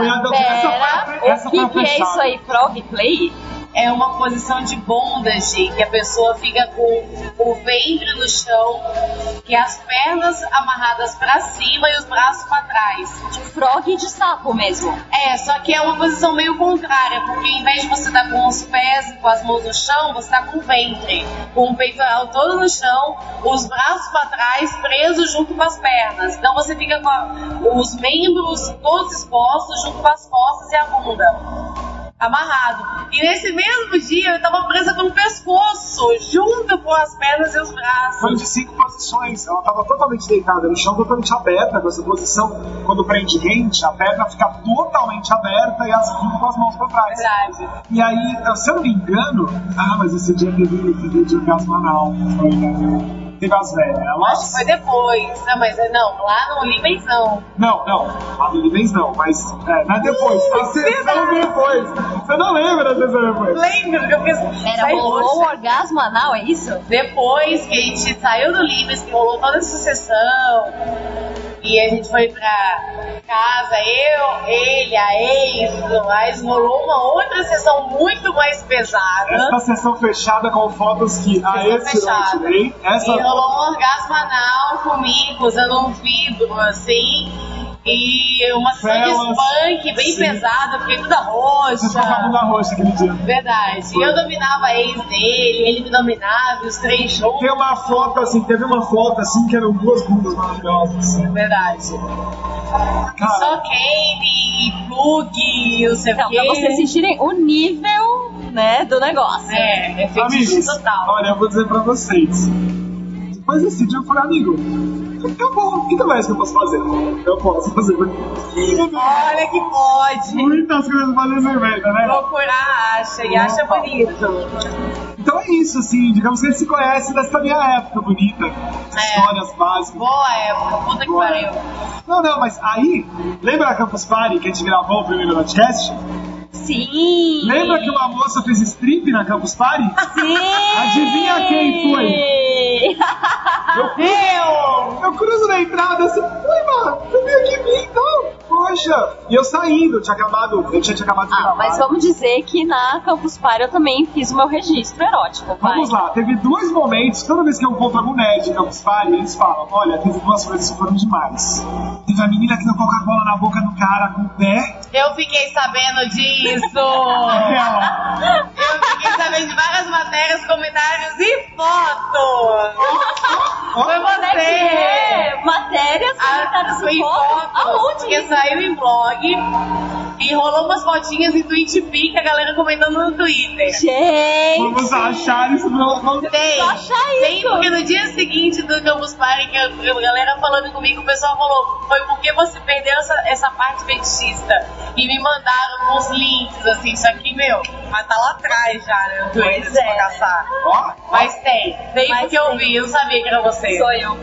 O que é isso aí, frog play? É uma posição de bondage, que a pessoa fica com o ventre no chão, que as pernas amarradas pra cima e os braços pra trás. Tipo frog de sapo mesmo. É, só que é uma posição meio contrária, porque em vez de você estar com os pés e com as mãos no chão, você tá com o ventre, com o peitoral todo no chão, os braços pra trás presos junto com as pernas. Então você fica com os membros todos expostos junto com as costas e a bunda. Amarrado. E nesse mesmo dia eu tava presa pelo pescoço, junto com as pernas e os braços. Foi de 5 posições. Ela tava totalmente deitada no chão, totalmente aberta com essa posição. Quando prende rente, a perna fica totalmente aberta e junto com as mãos pra trás. Verdade. E aí, se eu não me engano, mas esse dia teve de orgasmo anal. Teve as velas. Acho que foi depois. Não, lá no Libens não. Não, lá no Libens não, mas não é depois. A sessão depois. Você não lembra da sessão depois? Lembro, que eu fiz. Rolou o orgasmo anal, é isso? Depois que a gente saiu do Libens, que rolou toda essa sessão, e a gente foi pra casa, ele, a ex, tudo mais, rolou uma outra sessão muito mais pesada. Essa sessão fechada com fotos que esse eu tirei. E rolou um orgasmo anal comigo, usando um vidro, assim, e uma sangue punk bem pesada, fiquei toda roxa. Você ficou com a bunda roxa aquele dia. Verdade. E eu dominava a ex dele, ele me dominava, os 3 juntos. Teve uma foto assim, que eram 2 bundas maravilhosas. Verdade. Cara. Só Kane e plug e o seu Pra vocês sentirem o nível, né, do negócio. É fetiche total. Olha, eu vou dizer pra vocês. Depois desse dia eu falei, amigo, acabou, o que mais que eu posso fazer? Eu posso fazer. Olha que pode. Muitas coisas fazem cerveja, né? Procurar, acha e acha bonito. Então é isso, assim, digamos que ele se conhece dessa minha época bonita. Histórias básicas. Boa época, puta que pariu. Não, mas aí, lembra a Campus Party que a gente gravou o primeiro podcast? Sim! Lembra que uma moça fez strip na Campus Party? Sim! Adivinha quem foi? sei. Eu cruzo na entrada assim, oi, mano, você veio aqui em mim, então? Poxa. E eu saindo, eu tinha acabado de gravar. Mas vamos dizer que na Campus Party eu também fiz o meu registro erótico. Vamos lá, teve 2 momentos, toda vez que eu encontro algum nerd na Campus Party, eles falam, olha, teve 2 coisas que foram demais. Teve a menina que deu Coca-Cola na boca do cara com o pé. Eu fiquei sabendo disso! Eu fiquei sabendo de várias matérias, comentários e fotos! Foi você! Matérias, comentários e fotos? Aonde? Porque saiu em blog e rolou umas fotinhas em TweetPic, a galera comentando no Twitter. Gente! Vamos achar isso no... Tem, porque no dia seguinte do Campus Party, que a galera falando comigo, o pessoal falou, foi porque você perdeu essa parte fetichista. E me mandaram uns links, assim, isso aqui, mas tá lá atrás já, né? No Twitter, se for caçar. Mas tem porque eu vi, eu não sabia que era você. Sou eu.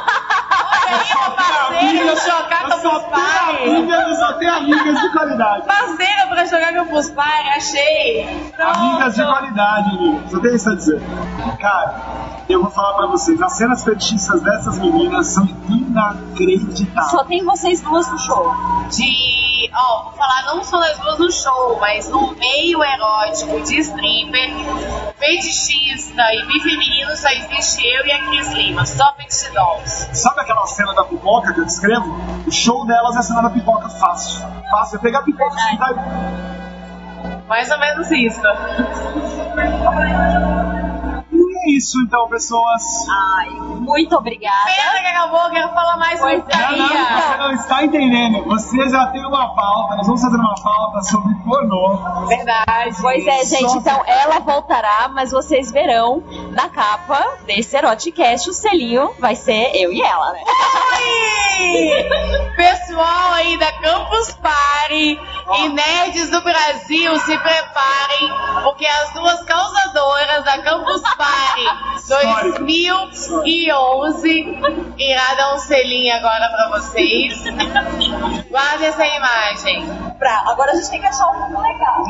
Parceira pra jogar Campus Party. Eu só tenho amigas de qualidade. Parceira pra jogar Campus Party, achei. Pronto. Amigas de qualidade, amigo. Só tenho isso a dizer. Cara, eu vou falar pra vocês, as cenas fetichistas dessas meninas são inacreditáveis. Só tem vocês 2 no show. Vou falar não só das 2 no show, mas no meio erótico de stripper, fetichista e bifeminino só existe eu e a Cris Lima, só fetish dolls. Sabe aquela cena da pipoca que eu descrevo? O show delas é a cena da pipoca fácil. Fácil, é pegar a pipoca e sentar e... Mais ou menos isso. E é isso então, pessoas. Ai, muito obrigada. Pena que acabou, quero falar mais sobre você não está entendendo. Você já tem uma pauta, nós vamos fazer uma pauta sobre pornô. Verdade. Pois é, gente, então ela voltará, mas vocês verão na capa desse Eroticast o selinho vai ser eu e ela, né? Oi! Pessoal aí da Campus Party e nerds do Brasil, se preparem, porque as 2 causadoras da Campus Party 2011 irá dar um selinho agora pra vocês. Guarda essa imagem. Agora a gente tem que achar um pouco legal.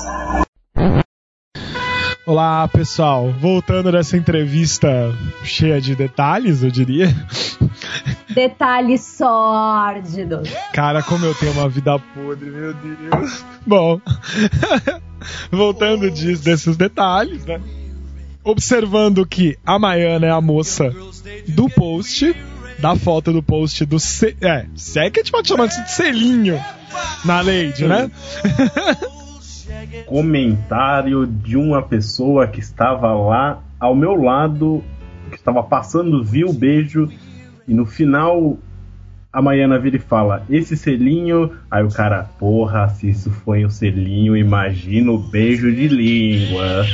Olá, pessoal. Voltando dessa entrevista cheia de detalhes, eu diria. Detalhes sórdidos. Cara, como eu tenho uma vida podre, meu Deus. Bom, voltando desses detalhes, né? Observando que a Maiana é a moça do post, da foto do post do... se é que a gente pode chamar de selinho na Lady, né? Comentário de uma pessoa que estava lá ao meu lado, que estava passando, viu o beijo, e no final a Maiana vira e fala, esse selinho, aí o cara, porra, se isso foi um selinho, imagina o beijo de língua.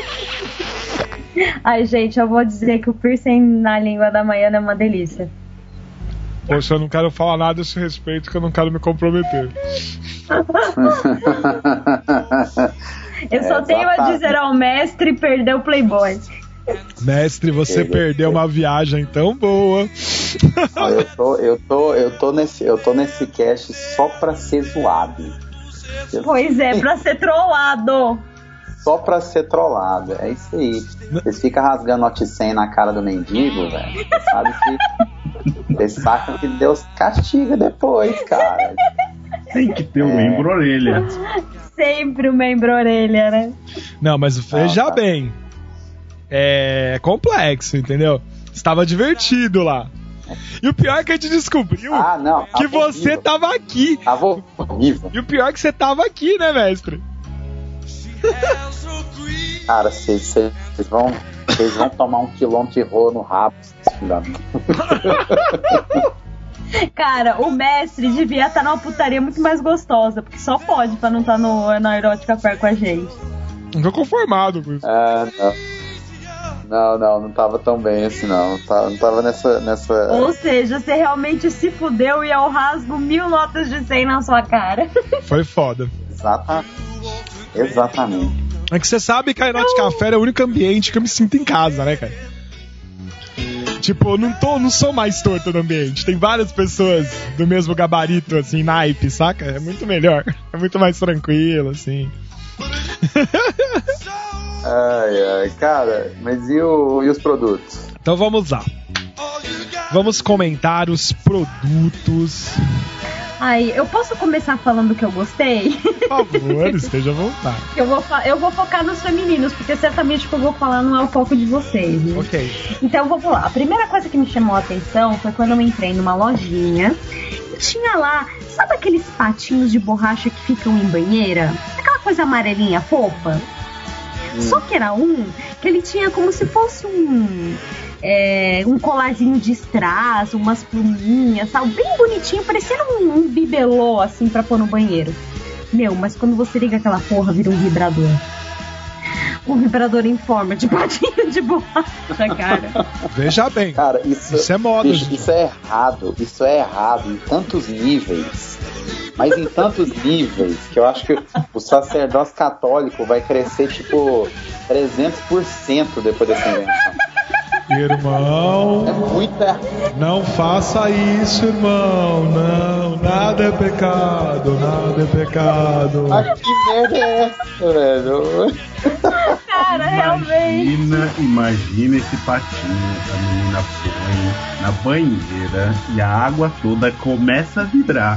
Ai, gente, eu vou dizer que o piercing na língua da Maiana é uma delícia. Poxa, eu não quero falar nada a esse respeito, que eu não quero me comprometer. Eu só tenho a dizer ao mestre, perdeu o Playboy. Mestre, você perdeu uma viagem tão boa. Eu tô nesse cast só pra ser zoado. Pois é, pra ser trollado. Só pra ser trollado, é isso aí. Vocês ficam rasgando nota 100 na cara do mendigo, velho. Você sabe que... Vocês sacam que Deus castiga depois, cara. Tem que ter um membro-orelha. Sempre o membro-orelha, né? Não, mas veja bem. É complexo, entendeu? Estava divertido lá. E o pior é que a gente descobriu que você tava aqui. Tava horrível. E o pior é que você tava aqui, né, mestre? Cara, vocês vão tomar 1 quilômetro de rolo no rabo. Cara, o mestre devia estar numa putaria muito mais gostosa, porque só pode pra não estar na Erótica Fair com a gente. Não tô conformado com isso. Não tava tão bem assim, não. Não tava nessa... Ou seja, você realmente se fudeu e eu rasgo 1000 notas de 100 na sua cara. Foi foda. Exatamente. É que você sabe que a Erótica Fair é o único ambiente que eu me sinto em casa, né, cara? Tipo, eu não sou mais torto no ambiente. Tem várias pessoas do mesmo gabarito, assim, naipe, saca? É muito melhor. É muito mais tranquilo, assim. Ai, cara, mas e os produtos? Então vamos lá. Vamos comentar os produtos. Ai, eu posso começar falando o que eu gostei? Por favor, esteja à vontade. Eu vou focar nos femininos, porque certamente o que eu vou falar não é o foco de vocês, né? Ok. Então vamos lá. A primeira coisa que me chamou a atenção foi quando eu entrei numa lojinha e tinha lá, sabe aqueles patinhos de borracha que ficam em banheira? Aquela coisa amarelinha fofa? Só que era um que ele tinha como se fosse um colarzinho de strass, umas pluminhas, sabe? Bem bonitinho, parecendo um bibelô, assim, pra pôr no banheiro. Meu, mas quando você liga aquela porra, vira um vibrador. Um vibrador em forma de patinho de borracha, cara. Veja bem, cara, isso é moda. Bicho, isso é errado em tantos níveis. Mas em tantos níveis que eu acho que o sacerdócio católico vai crescer tipo 300% depois dessa invenção. Irmão, é muito errado. Não faça isso, irmão. Não, nada é pecado, nada é pecado. Mas que merda é essa, velho? Cara, realmente. Imagina esse patinho, a menina põe na banheira e a água toda começa a vibrar.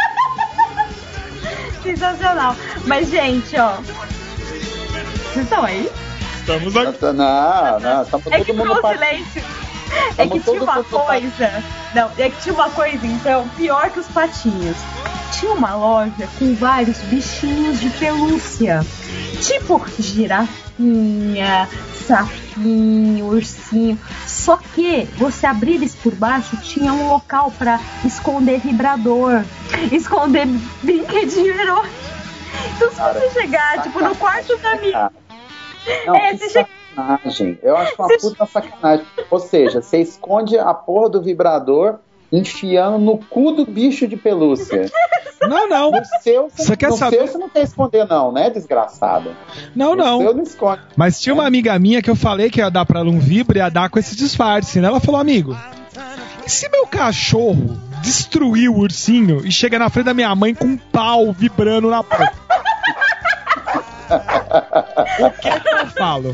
Sensacional. Mas, gente, ó. Vocês estão aí? Estamos aqui. Não, estamos todo mundo silêncio. É que tinha uma coisa. Não, é que tinha uma coisa, então, pior que os patinhos. Tinha uma loja com vários bichinhos de pelúcia. Tipo girafinha, sapinho, ursinho. Só que você abrir eles por baixo, tinha um local pra esconder vibrador, esconder brinquedinho erótico. Então se você chegar, tipo, no quarto da minha... Não, que sacanagem. Eu acho uma puta sacanagem. Ou seja, você esconde a porra do vibrador enfiando no cu do bicho de pelúcia. Não. No seu, você quer saber? Seu você não quer esconder, não, né, desgraçada? Não. Seu não esconde. Mas tinha uma amiga minha que eu falei que ia dar pra ela um vibra e ia dar com esse disfarce, né? Ela falou, amigo, e se meu cachorro destruir o ursinho e chega na frente da minha mãe com um pau vibrando na porta? O que eu falo?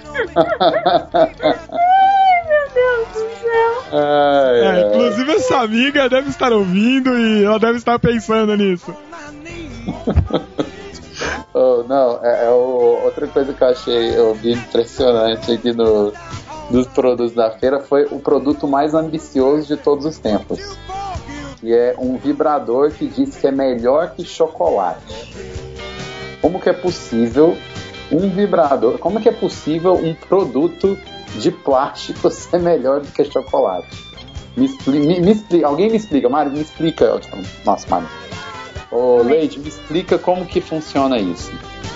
Ai, meu Deus do céu. Inclusive essa amiga deve estar ouvindo e ela deve estar pensando nisso. Outra coisa que eu vi impressionante aqui dos produtos da feira foi o produto mais ambicioso de todos os tempos. Que é um vibrador que diz que é melhor que chocolate. Como que é possível um vibrador, como que é possível um produto de plástico ser melhor do que chocolate? Me explica, alguém me explica, Mário, me explica. Nossa, Mário. Leide, me explica como que funciona isso.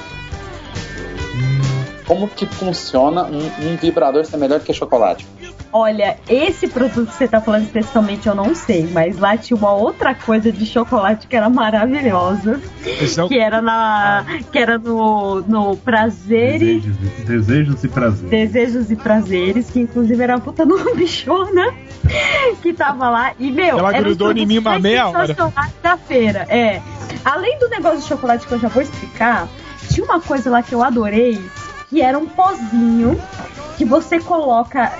Como que funciona um vibrador ser melhor do que chocolate? Olha, esse produto que você tá falando especialmente eu não sei, mas lá tinha uma outra coisa de chocolate que era maravilhosa. Que era no Prazeres. Desejos e Prazeres. Desejos e Prazeres, que inclusive era a puta de uma bichona que tava lá. E, meu, ela grudou em mim uma meia hora. Da feira, Além do negócio de chocolate que eu já vou explicar, tinha uma coisa lá que eu adorei, que era um pozinho que você coloca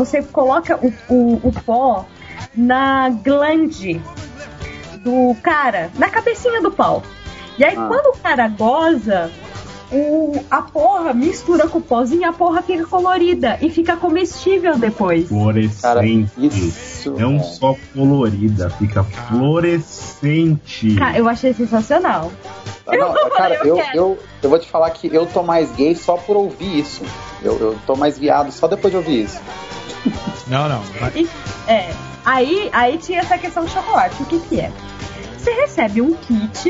o pó na glande do cara, na cabecinha do pau. E aí quando o cara goza, a porra mistura com o pozinho e a porra fica colorida e fica comestível depois. Fluorescente. Cara, isso, não só colorida, fica fluorescente. Cara, eu achei sensacional. Eu vou te falar que eu tô mais gay só por ouvir isso. Eu tô mais viado só depois de ouvir isso. Não. Aí tinha essa questão do chocolate. O que é? Você recebe um kit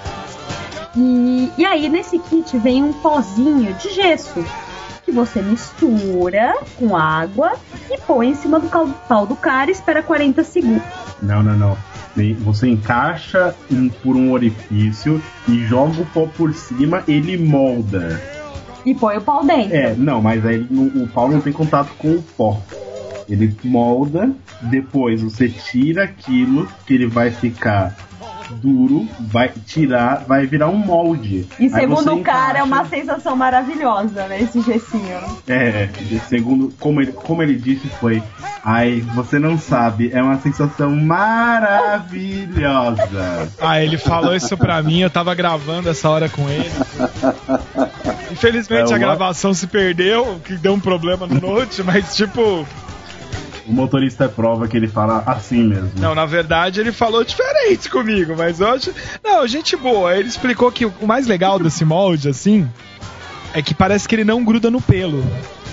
e aí nesse kit vem um pozinho de gesso que você mistura com água e põe em cima do pau do cara e espera 40 segundos. Não. Você encaixa por um orifício e joga o pó por cima, ele molda. E põe o pau dentro. Mas aí o pau não tem contato com o pó. Ele molda, depois você tira aquilo, que ele vai ficar duro, vai virar um molde. E segundo o cara, é uma sensação maravilhosa, né? Esse gessinho. Segundo, como ele disse, foi... Ai, você não sabe, é uma sensação maravilhosa. Ele falou isso pra mim, eu tava gravando essa hora com ele. Infelizmente a gravação se perdeu, que deu um problema no Note, mas tipo... O motorista é prova que ele fala assim mesmo. Não, na verdade ele falou diferente comigo, mas hoje... Não, gente boa, ele explicou que o mais legal desse molde, assim, é que parece que ele não gruda no pelo.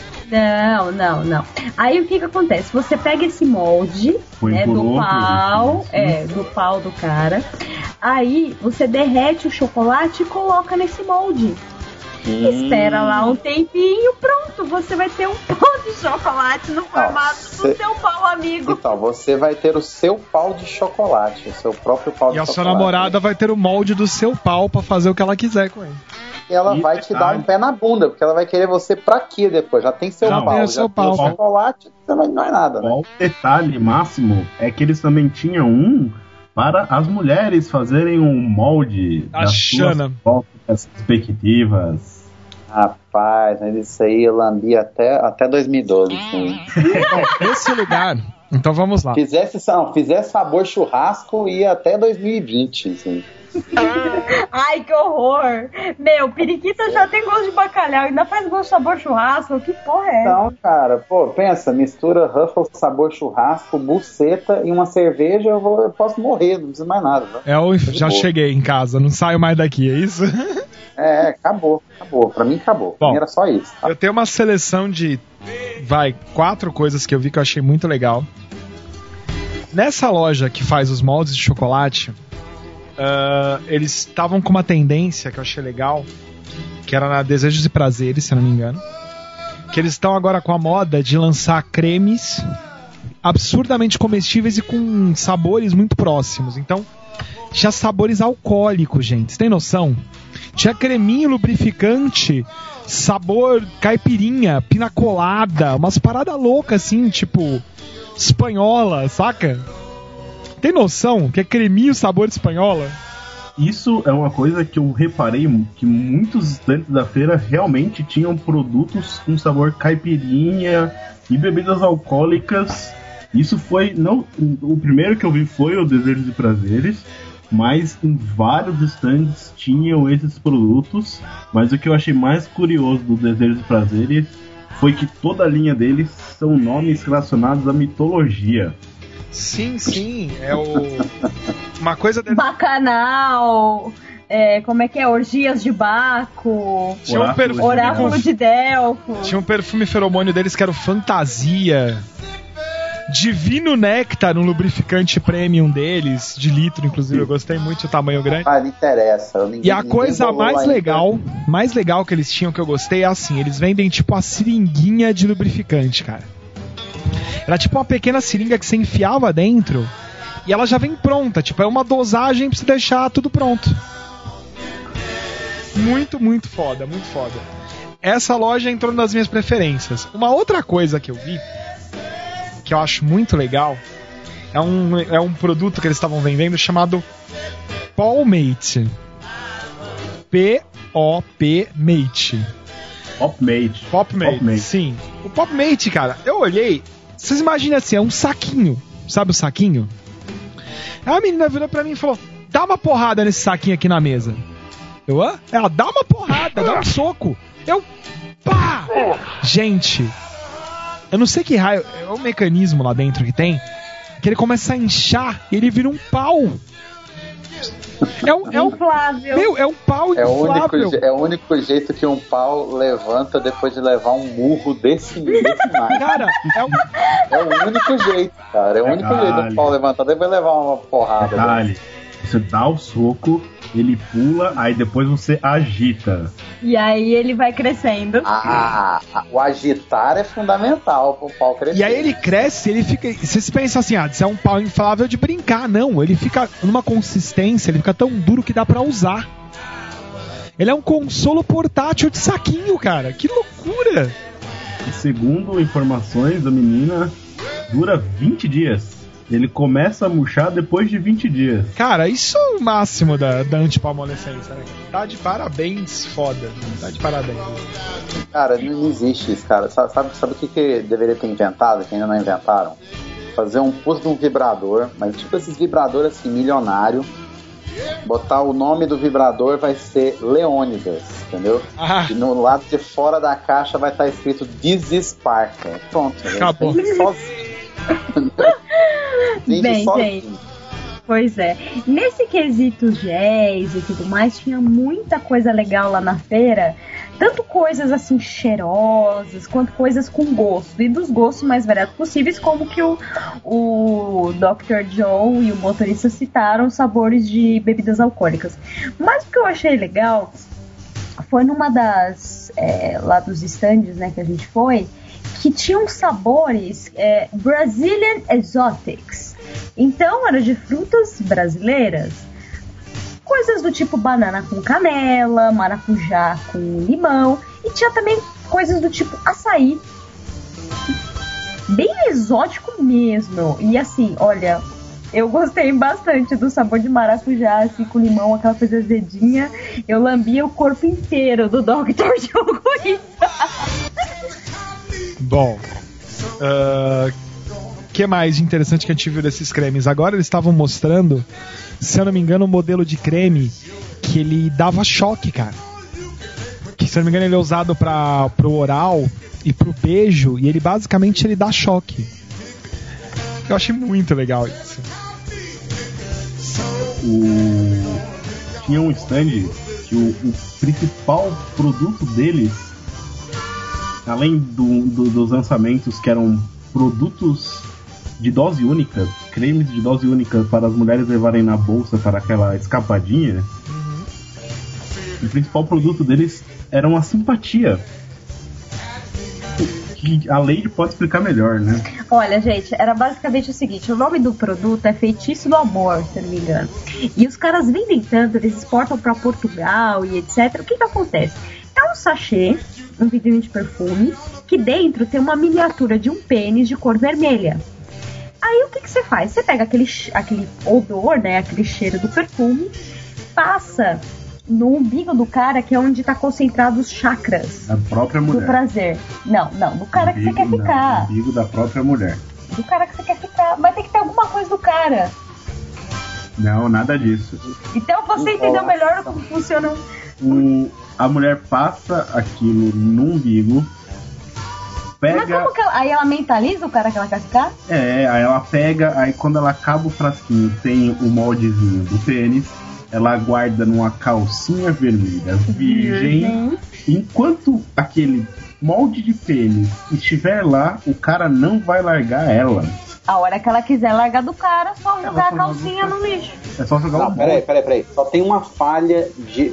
Não. Aí o que acontece? Você pega esse molde, né, do pau do cara. Aí você derrete o chocolate e coloca nesse molde. Espera lá um tempinho, pronto, você vai ter um pau de chocolate no formato do seu pau amigo. Então, você vai ter o seu pau de chocolate, o seu próprio pau de chocolate. E a sua namorada vai ter o molde do seu pau pra fazer o que ela quiser com ele. E ela vai te dar um pé na bunda, porque ela vai querer você pra quê depois? Já tem seu pau, seu pau. Tem chocolate, não é nada, né? O detalhe máximo é que eles também tinham um para as mulheres fazerem um molde das suas próprias respectivas. Rapaz, mas isso aí eu lambi até 2012. Sim. Esse lugar... Então vamos lá. Fizesse sabor churrasco e até 2020, assim. Ai, que horror! Meu, periquita já tem gosto de bacalhau, ainda faz gosto de sabor churrasco. Que porra é essa? Não, cara, pensa, mistura Ruffles sabor churrasco, buceta e uma cerveja, eu posso morrer, não preciso mais nada. Né? Eu já cheguei em casa, não saio mais daqui, é isso? Acabou. Pra mim acabou. Bom, era só isso. Tá? Eu tenho uma seleção de 4 coisas que eu vi que eu achei muito legal. Nessa loja que faz os moldes de chocolate, eles estavam com uma tendência que eu achei legal, que era na Desejos e Prazeres, se eu não me engano, que eles estão agora com a moda de lançar cremes absurdamente comestíveis e com sabores muito próximos. Então, tinha sabores alcoólicos, gente. Você tem noção? Tinha creminho lubrificante, sabor caipirinha, pina colada, umas paradas loucas assim, tipo espanhola, saca? Tem noção que é creminho sabor espanhola? Isso é uma coisa que eu reparei, que muitos estantes da feira realmente tinham produtos com sabor caipirinha e bebidas alcoólicas. Isso foi, não, o primeiro que eu vi foi o Desejos e Prazeres, mas em vários stands tinham esses produtos. Mas o que eu achei mais curioso do Desejos e Prazeres foi que toda a linha deles são nomes relacionados à mitologia. Sim, é uma coisa... Bacanal, como é que é? Orgias de Baco, Oráculo de Delfos. Tinha um perfume feromônio deles que era o Fantasia. Divino Néctar, um lubrificante premium deles, de litro, inclusive, eu gostei muito do tamanho grande. Não interessa. E a coisa mais legal que eles tinham, que eu gostei, é assim, eles vendem tipo a seringuinha de lubrificante, cara. Era tipo uma pequena seringa que você enfiava dentro e ela já vem pronta, tipo, é uma dosagem pra você deixar tudo pronto. Muito, muito foda, muito foda. Essa loja entrou nas minhas preferências. Uma outra coisa que eu vi, que eu acho muito legal, é um produto que eles estavam vendendo chamado Popmate. P-O-P-Mate. Popmate, sim. O Popmate, cara, eu olhei, vocês imaginem assim, é um saquinho, sabe o saquinho? Aí a menina virou pra mim e falou, dá uma porrada nesse saquinho aqui na mesa. Ela, dá uma porrada, dá um soco. Pá! Gente, eu não sei que raio, é um mecanismo lá dentro que tem, que ele começa a inchar e ele vira um pau. É um inflável. Meu, é um pau inflável. É o único jeito que um pau levanta depois de levar um murro desse mais. Cara, é o único jeito, cara. É o único jeito do pau levantar depois de levar uma porrada. Detalhe, você dá o soco, ele pula, aí depois você agita. E aí ele vai crescendo. O agitar é fundamental pro pau crescer. E aí ele cresce, ele fica... Vocês pensam assim, isso é um pau inflável de brincar. Não, ele fica numa consistência, ele fica tão duro que dá pra usar. Ele é um consolo portátil de saquinho, cara. Que loucura! E segundo informações da menina, dura 20 dias. Ele começa a murchar depois de 20 dias. Cara, isso é o máximo da antipalmolescência, né? Tá de parabéns, foda. Tá de parabéns. Cara, não existe isso, cara. Sabe o que deveria ter inventado, que ainda não inventaram? Fazer um puto de um vibrador, mas tipo esses vibradores assim, milionário. Botar o nome do vibrador vai ser Leônidas, entendeu? E no lado de fora da caixa vai estar escrito This is Sparta. Pronto. Acabou. Bem, gente, pois é. Nesse quesito géis e tudo mais, tinha muita coisa legal lá na feira. Tanto coisas assim cheirosas, quanto coisas com gosto. E dos gostos mais variados possíveis, como que o Dr. Joe e o motorista citaram sabores de bebidas alcoólicas. Mas o que eu achei legal foi numa das... lá dos stands, né, que a gente foi, que tinham sabores Brazilian Exotics. Então, era de frutas brasileiras. Coisas do tipo banana com canela, maracujá com limão. E tinha também coisas do tipo açaí. Bem exótico mesmo. E assim, olha, eu gostei bastante do sabor de maracujá, assim, com limão, aquela coisa azedinha. Eu lambia o corpo inteiro do Dr. Joe. Bom, que mais de interessante que a gente viu desses cremes? Agora eles estavam mostrando, se eu não me engano, um modelo de creme que ele dava choque, cara. Que, se eu não me engano, ele é usado pro oral e pro beijo, e ele basicamente ele dá choque. Eu achei muito legal isso. Tinha um stand que o principal produto deles, além dos lançamentos que eram produtos de dose única, cremes de dose única para as mulheres levarem na bolsa para aquela escapadinha, o principal produto deles era uma simpatia. Que a Lady pode explicar melhor, né? Olha, gente, era basicamente o seguinte: o nome do produto é Feitiço do Amor, se não me engano. E os caras vendem tanto, eles exportam para Portugal e etc. O que acontece? É um sachê, um vidrinho de perfume, que dentro tem uma miniatura de um pênis de cor vermelha. Aí o que você faz? Você pega aquele odor, né, aquele cheiro do perfume, passa no umbigo do cara, que é onde está concentrado os chakras da própria mulher. Do prazer. Não, do cara que você quer ficar. No umbigo da própria mulher. Do cara que você quer ficar. Vai ter que ter alguma coisa do cara. Não, nada disso. Então você entendeu melhor como funciona. A mulher passa aquilo no umbigo. Pega... Mas como que aí ela mentaliza o cara que ela quer ficar? Aí ela pega, aí quando ela acaba o frasquinho, tem o moldezinho do pênis, ela guarda numa calcinha vermelha virgem. Enquanto aquele molde de pênis estiver lá, o cara não vai largar ela. A hora que ela quiser largar do cara, só jogar a calcinha no lixo. É só jogar o molde. Peraí. Só tem uma falha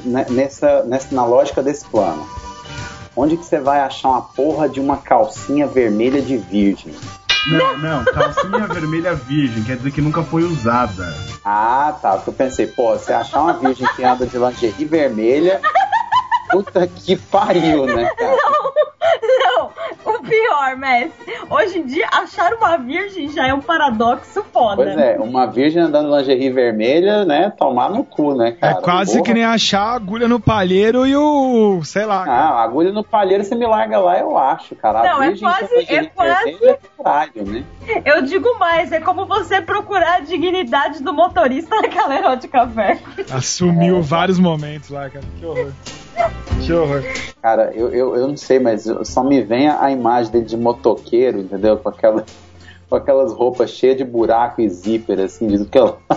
na lógica desse plano. Onde que você vai achar uma porra de uma calcinha vermelha de virgem? Não, calcinha vermelha virgem, quer dizer que nunca foi usada. Ah, tá, porque eu pensei, você achar uma virgem que anda de lingerie vermelha, puta que pariu, né, cara? Não, o pior, mestre, hoje em dia achar uma virgem já é um paradoxo foda. Pois é, uma virgem andando de lingerie vermelha, né, tomar no cu, né, cara? É quase que nem achar a agulha no palheiro e o, sei lá. A agulha no palheiro você me larga lá, eu acho, cara. Não, é quase... Caralho, né? Eu digo mais, é como você procurar a dignidade do motorista naquela erótica café. Assumiu vários momentos lá, cara, que horror. Que horror. Cara, eu não sei, mas só me vem a imagem dele de motoqueiro, entendeu? Com aquelas roupas cheias de buraco e zíper, assim, de que ela...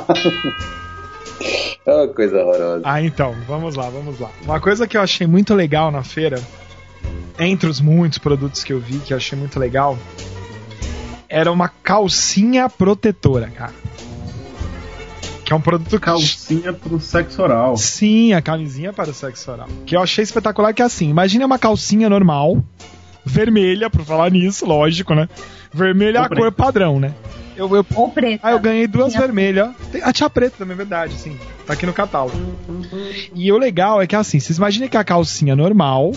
É uma coisa horrorosa. Então, vamos lá. Uma coisa que eu achei muito legal na feira, entre os muitos produtos que eu vi, que eu achei muito legal, era uma calcinha protetora, cara. Que é um produto... Calcinha pro sexo oral. Sim, a camisinha para o sexo oral. Que eu achei espetacular, que é assim, imagine uma calcinha normal, vermelha, por falar nisso, lógico, né? Vermelha é a cor padrão, né? Ou preta. Eu ganhei duas vermelhas. Tinha preta também, é verdade, sim. Tá aqui no catálogo. E o legal é que assim, vocês imaginem que a calcinha normal,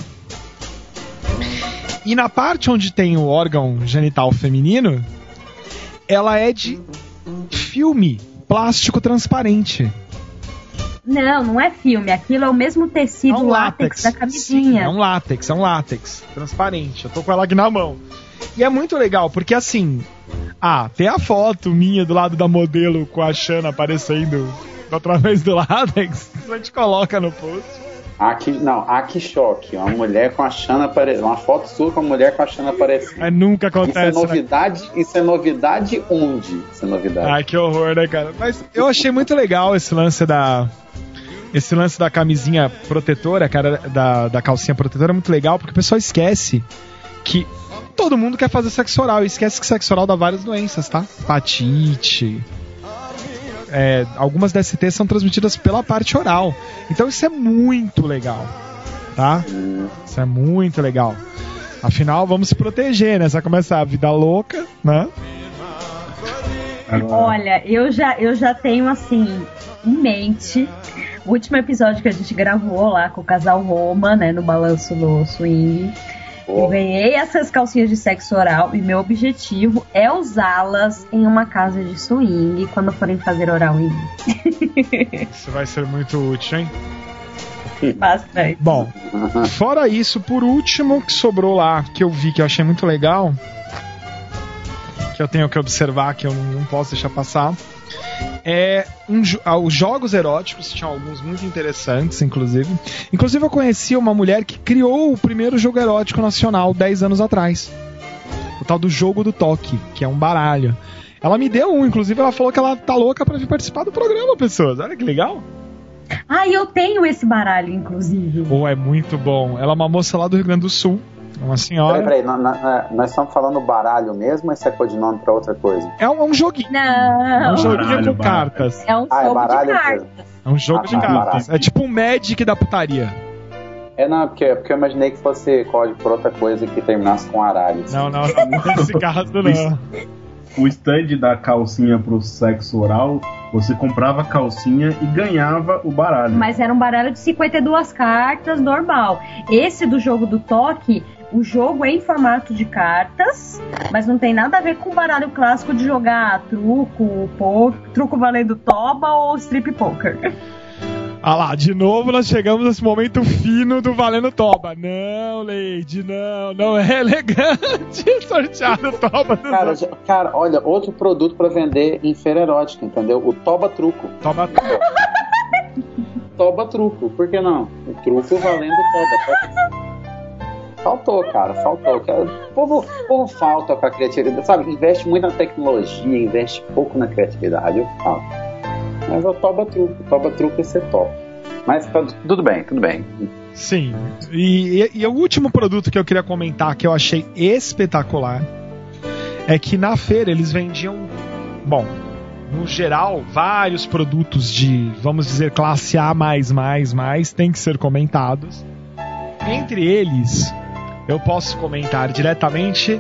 e na parte onde tem o órgão genital feminino, ela é de filme plástico transparente. Não é filme. Aquilo é o mesmo tecido látex da camisinha. Sim, é um látex transparente. Eu tô com ela aqui na mão. E é muito legal, porque assim... tem a foto minha do lado da modelo com a Xana aparecendo através do látex. A gente coloca no post. Que choque. Uma mulher com a Xana aparecendo. Uma foto sua com a mulher com a Xana aparecendo. Nunca acontece. Isso é novidade? Né? Isso é novidade onde? Isso é novidade. Que horror, né, cara? Mas eu achei muito legal esse lance da camisinha protetora, cara, da calcinha protetora é muito legal, porque o pessoal esquece que todo mundo quer fazer sexo oral, e esquece que sexo oral dá várias doenças, tá? Hepatite. Algumas DSTs são transmitidas pela parte oral. Então isso é muito legal, tá? Isso é muito legal. Afinal, vamos se proteger, né? Você vai começar a vida louca, né? Olha, eu já tenho, assim, em mente o último episódio que a gente gravou lá com o casal Roma, né? No Balanço do Swing. Eu ganhei essas calcinhas de sexo oral e meu objetivo é usá-las em uma casa de swing quando forem fazer oral em mim. Isso vai ser muito útil, hein? Bastante. Bom, fora isso, por último, que sobrou lá, que eu vi, que eu achei muito legal, que eu tenho que observar, que eu não posso deixar passar, os jogos eróticos. Tinham alguns muito interessantes, inclusive. Inclusive eu conheci uma mulher que criou o primeiro jogo erótico nacional 10 anos atrás, o tal do Jogo do Toque, que é um baralho. Ela me deu inclusive ela falou que ela tá louca pra vir participar do programa, pessoas. Olha que legal. Eu tenho esse baralho, inclusive. É muito bom. Ela é uma moça lá do Rio Grande do Sul, uma senhora. Peraí, nós estamos falando baralho mesmo, ou isso é codinome pra outra coisa? É um joguinho. Não. É um joguinho com cartas. É um jogo de cartas. É um jogo de cartas. É tipo um Magic da putaria. Porque eu imaginei que fosse código por outra coisa que terminasse com aralho. Não, nesse caso não. O stand da calcinha pro sexo oral, você comprava a calcinha e ganhava o baralho. Mas era um baralho de 52 cartas normal. Esse do Jogo do Toque, o jogo é em formato de cartas, mas não tem nada a ver com o baralho clássico de jogar truco valendo toba ou strip poker. Lá, de novo nós chegamos nesse momento fino do valendo toba. Não, Lady, não é elegante sorteado toba. Cara, olha, outro produto pra vender em feira erótica, entendeu? O toba truco. Toba truco, por que não? O truco valendo toba. Faltou. O povo falta com a criatividade, sabe? Investe muito na tecnologia, investe pouco na criatividade, eu falo. Mas o toba truco ia ser top. Mas tudo bem. Sim. E o último produto que eu queria comentar, que eu achei espetacular, é que na feira eles vendiam, no geral, vários produtos de, vamos dizer, classe A++, tem que ser comentados. Entre eles, eu posso comentar diretamente.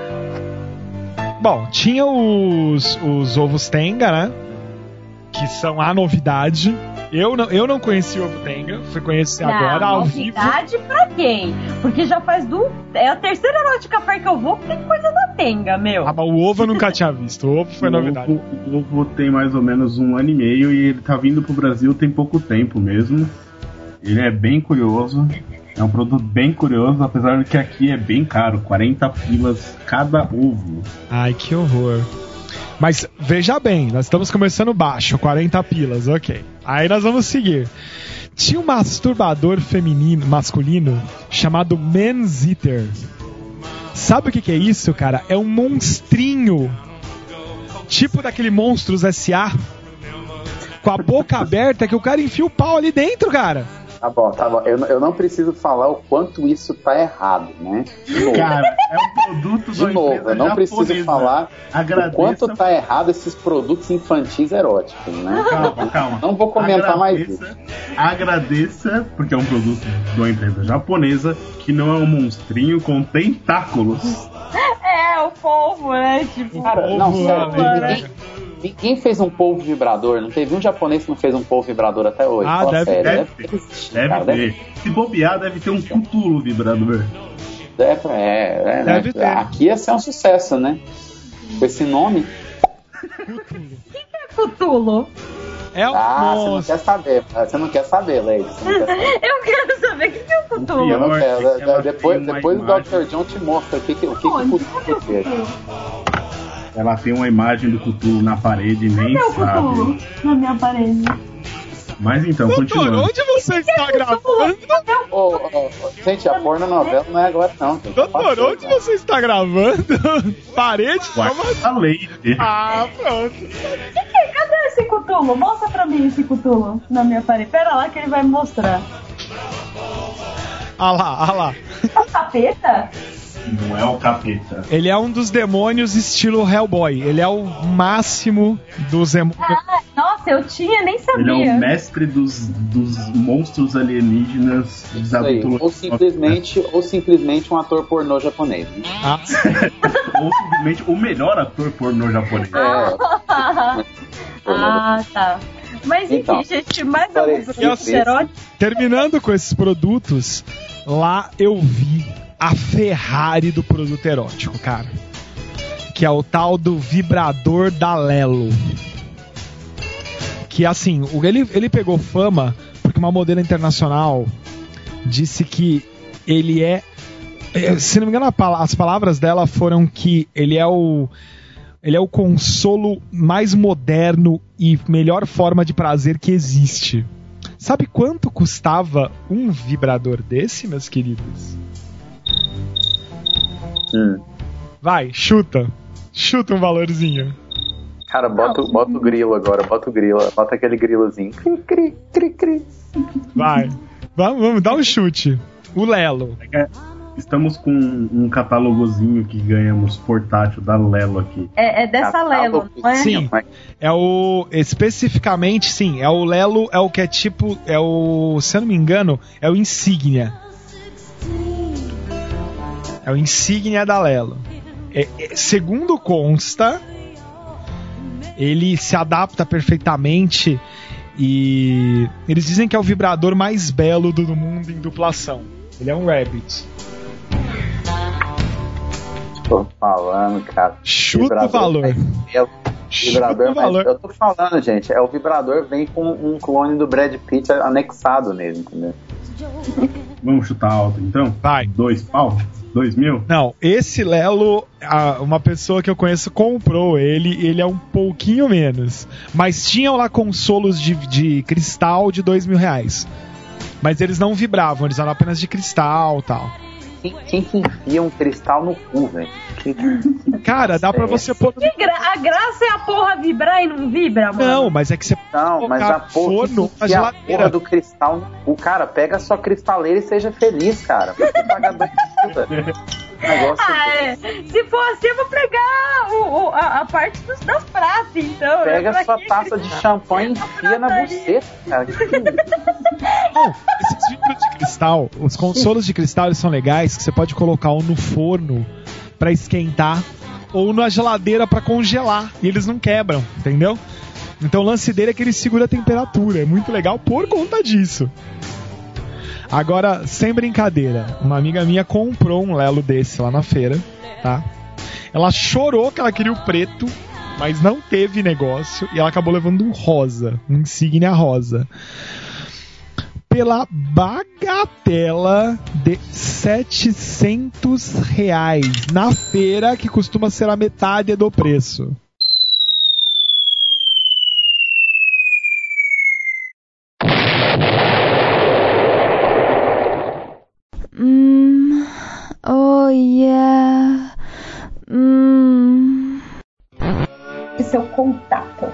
Tinha os ovos Tenga, né? Que são a novidade. Eu não conheci o ovo Tenga, fui conhecer agora ao vivo. Novidade pra quem? Porque já faz é a terceira erótica fair que eu vou, que tem coisa da Tenga, meu. Mas o ovo eu nunca tinha visto, o ovo foi novidade. O ovo tem mais ou menos 1 ano e meio e ele tá vindo pro Brasil tem pouco tempo mesmo. Ele é bem curioso. É um produto bem curioso, apesar de que aqui é bem caro, 40 pilas cada ovo. Ai, que horror. Mas veja bem, nós estamos começando baixo, 40 pilas, ok. Aí nós vamos seguir. Tinha um masturbador masculino chamado Men's Eater. Sabe o que é isso, cara? É um monstrinho, tipo daquele Monstros S.A., com a boca aberta, que o cara enfia o pau ali dentro, cara. Tá bom. Eu não preciso falar o quanto isso tá errado, né? Cara, é um produto de novo, eu não preciso falar o quanto tá errado esses produtos infantis eróticos, né? Calma. Não vou comentar mais isso. Agradeça, porque é um produto de uma empresa japonesa que não é um monstrinho com tentáculos. O polvo, né? Tipo, cara, não, sério, ninguém fez um polvo vibrador, não teve um japonês que não fez um polvo vibrador até hoje. Deve ter. Se bobear, deve ter um Cthulhu vibrador. Deve ter. Aqui ia ser um sucesso, né? Com esse nome. O que Cthulhu? É um monstro. Você não quer saber, Leite. Eu quero saber o que é o Cthulhu. Eu não quero. Depois o Dr. John te mostra o que o Cthulhu fez. Ela tem uma imagem do Cthulhu na parede, nem sabe. Cadê o Cthulhu na minha parede? Mas então, continuando. Onde você está gravando? Gente, a pornonovela não é agora não. Doutor, onde você está gravando? Parede? A Leite. Ah, pronto. Cadê esse Cthulhu? Mostra pra mim esse Cthulhu na minha parede. Pera lá que ele vai me mostrar. Ah lá. É o capeta? Não é o capeta. Ele é um dos demônios estilo Hellboy. Ele é o máximo dos demônios. Nossa, eu nem sabia. Ele é o mestre dos monstros alienígenas ou simplesmente um ator pornô japonês. Né? Ou simplesmente o melhor ator pornô japonês. Tá. Mas enfim, então, gente, mais algum produto erótico? Terminando com esses produtos, lá eu vi a Ferrari do produto erótico, cara. Que é o tal do vibrador da Lelo. Que assim, ele pegou fama porque uma modelo internacional disse que ele é... Se não me engano, as palavras dela foram que ele é o consolo mais moderno e melhor forma de prazer que existe. Sabe quanto custava um vibrador desse, meus queridos? Vai, chuta um valorzinho. Cara, bota o grilo agora, bota aquele grilozinho. Cri, cri, cri. Vai, vamos dar um chute. O Lelo. Estamos com um catálogozinho que ganhamos portátil da Lelo aqui. É dessa Lelo, não é? Sim, especificamente, sim, é o Lelo, é o que é tipo, se eu não me engano, é o Insignia. É o Insignia da Lelo. Segundo consta, ele se adapta perfeitamente e eles dizem que é o vibrador mais belo do mundo em duplação. Ele é um Rabbit. Tô falando, cara. Chuta o valor. Eu tô falando, gente. O vibrador vem com um clone do Brad Pitt anexado nele, entendeu? Vamos chutar alto, então? Vai. 2 pau? 2.000? Não, esse Lelo, uma pessoa que eu conheço comprou ele é um pouquinho menos. Mas tinham lá consolos de cristal de R$2.000. Mas eles não vibravam, eles eram apenas de cristal e tal. Quem que enfia um cristal no cu, velho? Cara, dá pra você pôr... A graça é a porra vibrar e não vibra, mano. Não, mas é que você... Não, mas a porra do cristal no cu. Cara, pega a sua cristaleira e seja feliz, cara. Você paga Se for assim, eu vou pegar a parte das pratas, então. Pega sua taça de champanhe e enfia na buceta, cara. Bom, esses vidros de cristal, os consolos de cristal, eles são legais, que você pode colocar um no forno pra esquentar ou na geladeira pra congelar e eles não quebram, entendeu? Então o lance dele é que ele segura a temperatura, é muito legal por conta disso. Agora, sem brincadeira, uma amiga minha comprou um Lelo desse lá na feira, tá? Ela chorou que ela queria o preto, mas não teve negócio e ela acabou levando um rosa, um Insignia rosa. Pela bagatela de R$700 na feira, que costuma ser a metade do preço. Oh yeah. Esse é o contato.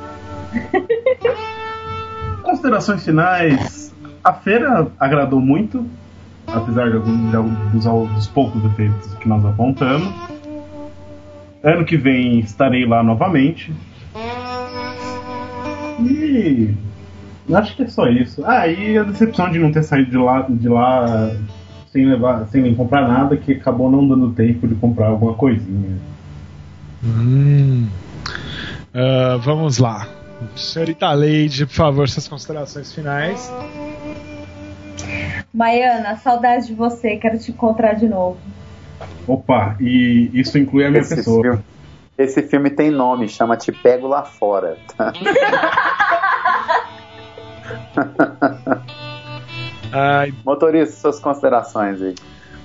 Considerações finais. A feira agradou muito, apesar dos poucos defeitos que nós apontamos. Ano que vem estarei lá novamente. E acho que é só isso. E a decepção de não ter saído de lá sem comprar nada, que acabou não dando tempo de comprar alguma coisinha. Vamos lá. Senhorita Leide, por favor, suas considerações finais. Maiana, saudade de você, quero te encontrar de novo. Opa, e isso inclui a minha pessoa. Esse filme tem nome, chama Te Pego Lá Fora. Motorista, suas considerações aí.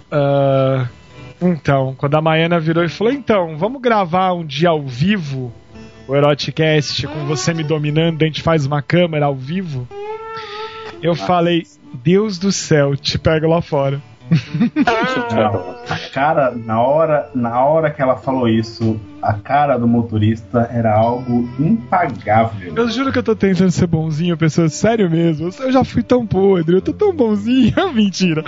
Então, quando a Maiana virou e falou, então, vamos gravar um dia ao vivo o Eroticast com você me dominando, a gente faz uma câmera ao vivo. Eu falei, Deus do céu, te pego lá fora. Não, a cara, na hora que ela falou isso, a cara do motorista era algo impagável. Eu juro que eu tô tentando ser bonzinho, pessoa, sério mesmo. Eu já fui tão podre, eu tô tão bonzinho. Mentira.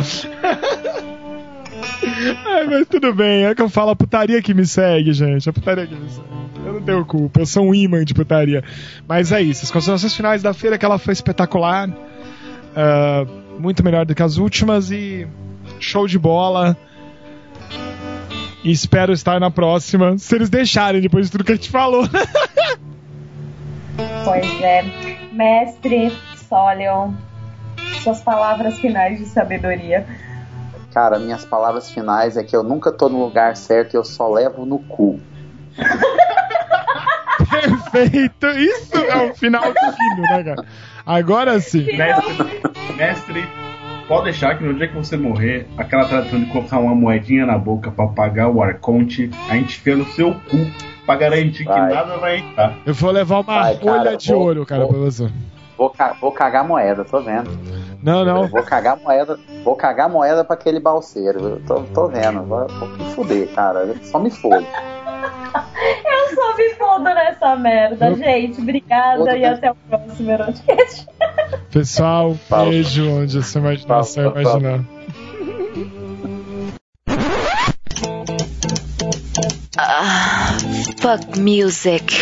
Ai, mas tudo bem, é que eu falo a putaria que me segue, gente. A putaria que me segue. Eu não tenho culpa, eu sou um imã de putaria. Mas é isso, as considerações finais da feira, que ela foi espetacular. Muito melhor do que as últimas e show de bola. E espero estar na próxima, se eles deixarem, depois de tudo que a gente falou. Pois é. Mestre Solion, suas palavras finais de sabedoria. Cara, minhas palavras finais é que eu nunca tô no lugar certo e eu só levo no cu. Perfeito! Isso é o final do fino, né, cara? Agora sim. Mestre, pode deixar que no dia que você morrer, aquela tradição de colocar uma moedinha na boca pra pagar o arconte, a gente enfia no seu cu pra garantir que nada vai entrar. Eu vou levar uma rolha de ouro, cara, pra você. Vou cagar moeda, tô vendo. Não. Vou cagar moeda pra aquele balseiro. Tô vendo. Vou me fuder, cara. Só me foda. Eu só me fodo nessa merda, gente. Obrigada e até o próximo Eroticast. Pessoal, beijo onde você imaginar. Fuck music.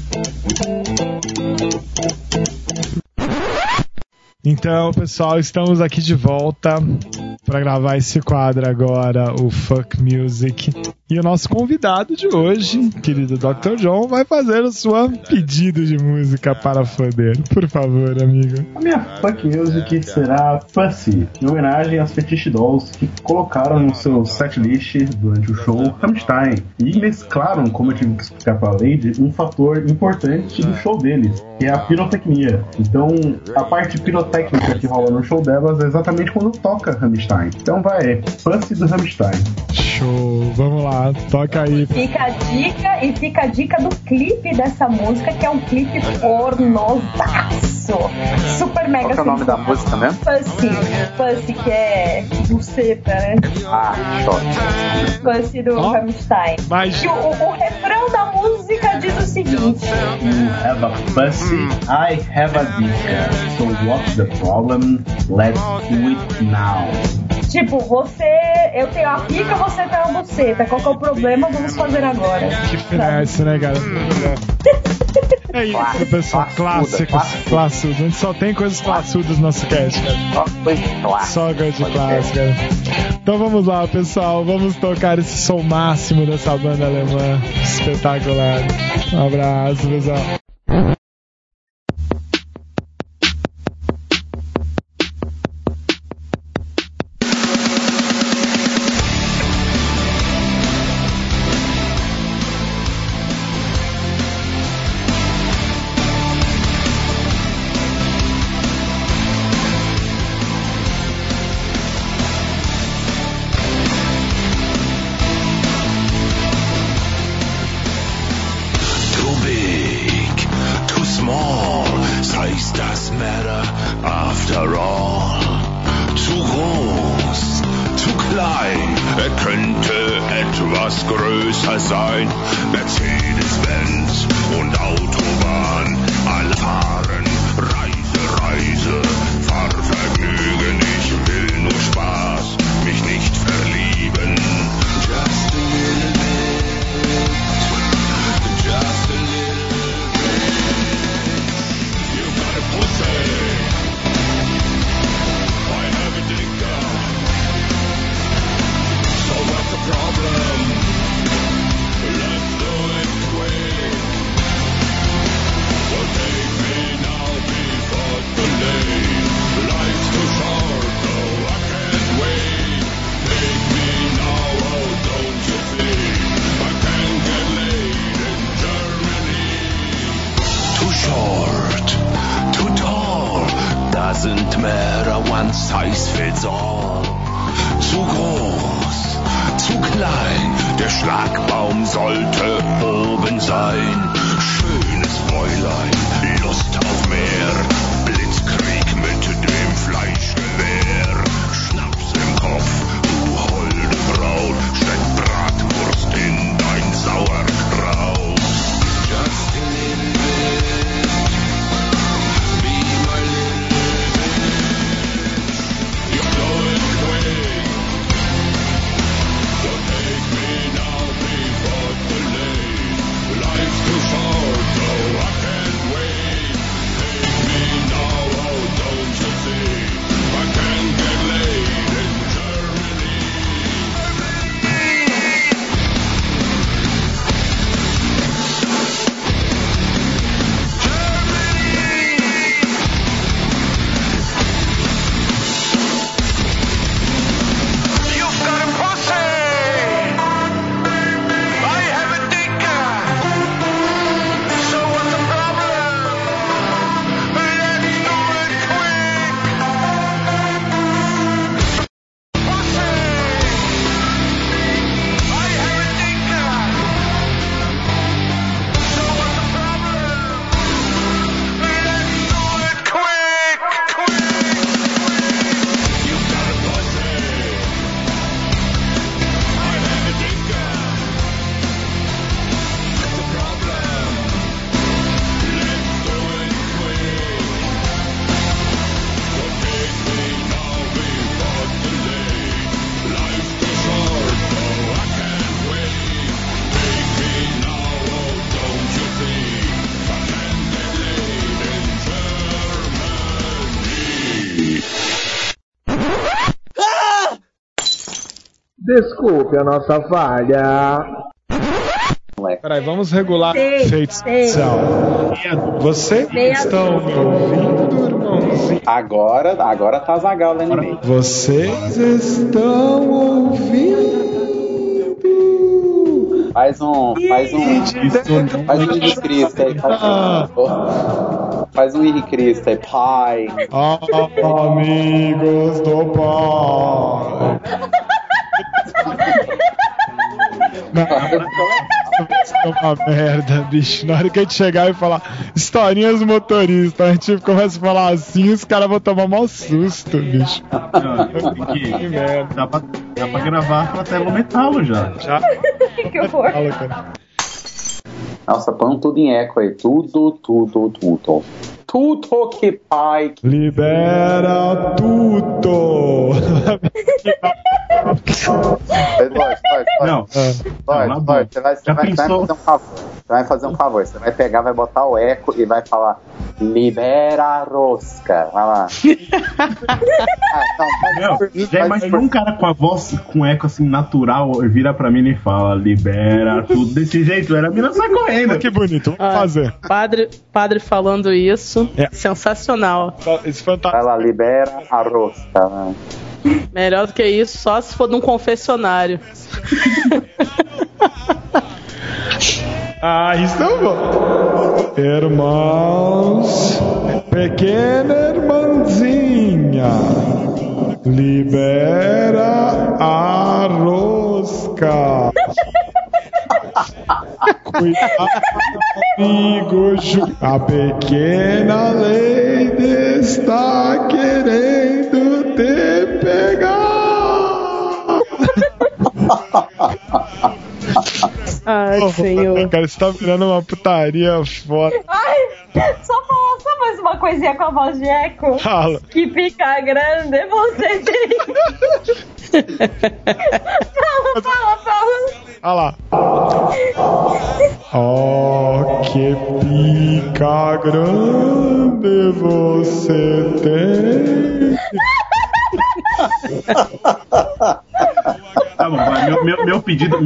Então, pessoal, estamos aqui de volta para gravar esse quadro agora, o Fuck Music. E o nosso convidado de hoje, querido Dr. John, vai fazer o seu pedido de música para foder. Por favor, amigo. A minha Fuck Music será Pussy, em homenagem às Fetish Dolls que colocaram no seu setlist durante o show Rammstein. E mesclaram, como eu tive que explicar para a Lady, um fator importante do show deles, que é a pirotecnia. Então, a parte pirotécnica que rola no show delas é exatamente quando toca Rammstein. Então vai, Pussy do Rammstein. Show, vamos lá, toca aí. Fica a dica do clipe dessa música, que é um clipe pornosaço. Super mega. Qual é o nome da música mesmo? Pussy, que é buceta, né? Shot. Pussy do Rammstein. Mas... O refrão da música diz o seguinte: You have a pussy, I have a dick. So what's the problem? Let's do it now. Tipo, eu tenho a pica, você tem a buceta. Qual que é o problema? Vamos fazer agora. Que finesse, né, cara? É isso, pessoal. Clássicos. A gente só tem coisas classudas no nosso cast, cara. Só coisa de clássico, cara. Então vamos lá, pessoal. Vamos tocar esse som máximo dessa banda alemã. Espetacular. Um abraço, pessoal. doesn't matter, one size fits all. Zu groß, zu klein, der Schlagbaum sollte oben sein. Schönes Fräulein, Lust auf mehr, Blitzkrieg mit dem Fleischgewehr. Schnaps im Kopf, du holde Braut, steck Bratwurst in dein Sauerkraut. Just a little bit, be my little bitch. You're going quick, so take me now before too late. Life's too short, so I can't wait. Take me now, oh don't you see, I can't get laid in Germany. You've got a pussy, I have a dicker, so what's the problem? Let's do it quick. Pussy, I have a dicker, so what's the problem? Let's do it quick. You've got a pussy, I have a dicker, what's the problem? Let's do it quick. So take me now before too late. Life's too short, so I can't wait. Take me now, oh don't you see, I can't get laid in Germany. Desculpe a nossa falha. Peraí, vamos regular Sei, efeitos sei. especial. Vocês estão me ouvindo, irmãozinho? Agora tá Zagal lá no meio. Vocês estão ouvindo? Faz um Henrique Cristo aí. Faz um Henrique Cristo aí, pai. Amigos do pai. Isso é uma merda, bicho. Na hora que a gente chegar e falar historinhas do motorista, a gente começa a falar assim, os caras vão tomar mau susto, bicho. Que merda. Dá pra gravar com a tela metal já. Que horror. Nossa, põe tudo em eco aí. Tudo. Tudo que pai. Libera tudo. Não. Você vai fazer um favor. Você vai fazer um favor. Você vai pegar, vai botar o eco e vai falar libera a rosca. Vai lá. Já imaginou um cara com a voz com eco assim natural vira pra mim e fala libera tudo desse jeito? Era a mina sai correndo. Que bonito, vamos fazer. Padre falando isso, sensacional. Vai lá, libera a rosca. Né? Melhor do que isso, só se for num confessionário. Isso é bom. Irmãos, pequena irmãzinha, libera a rosca. Cuidado, amigo Ju. A pequena Lady está querendo te pegar. Ai, senhor. Cara, isso tá virando uma putaria foda. Ai, só mais uma coisinha com a voz de eco. Fala. Que fica grande, você tem. Fala. Olha lá. Oh, que pica grande você tem. Tá bom, vai. Meu pedido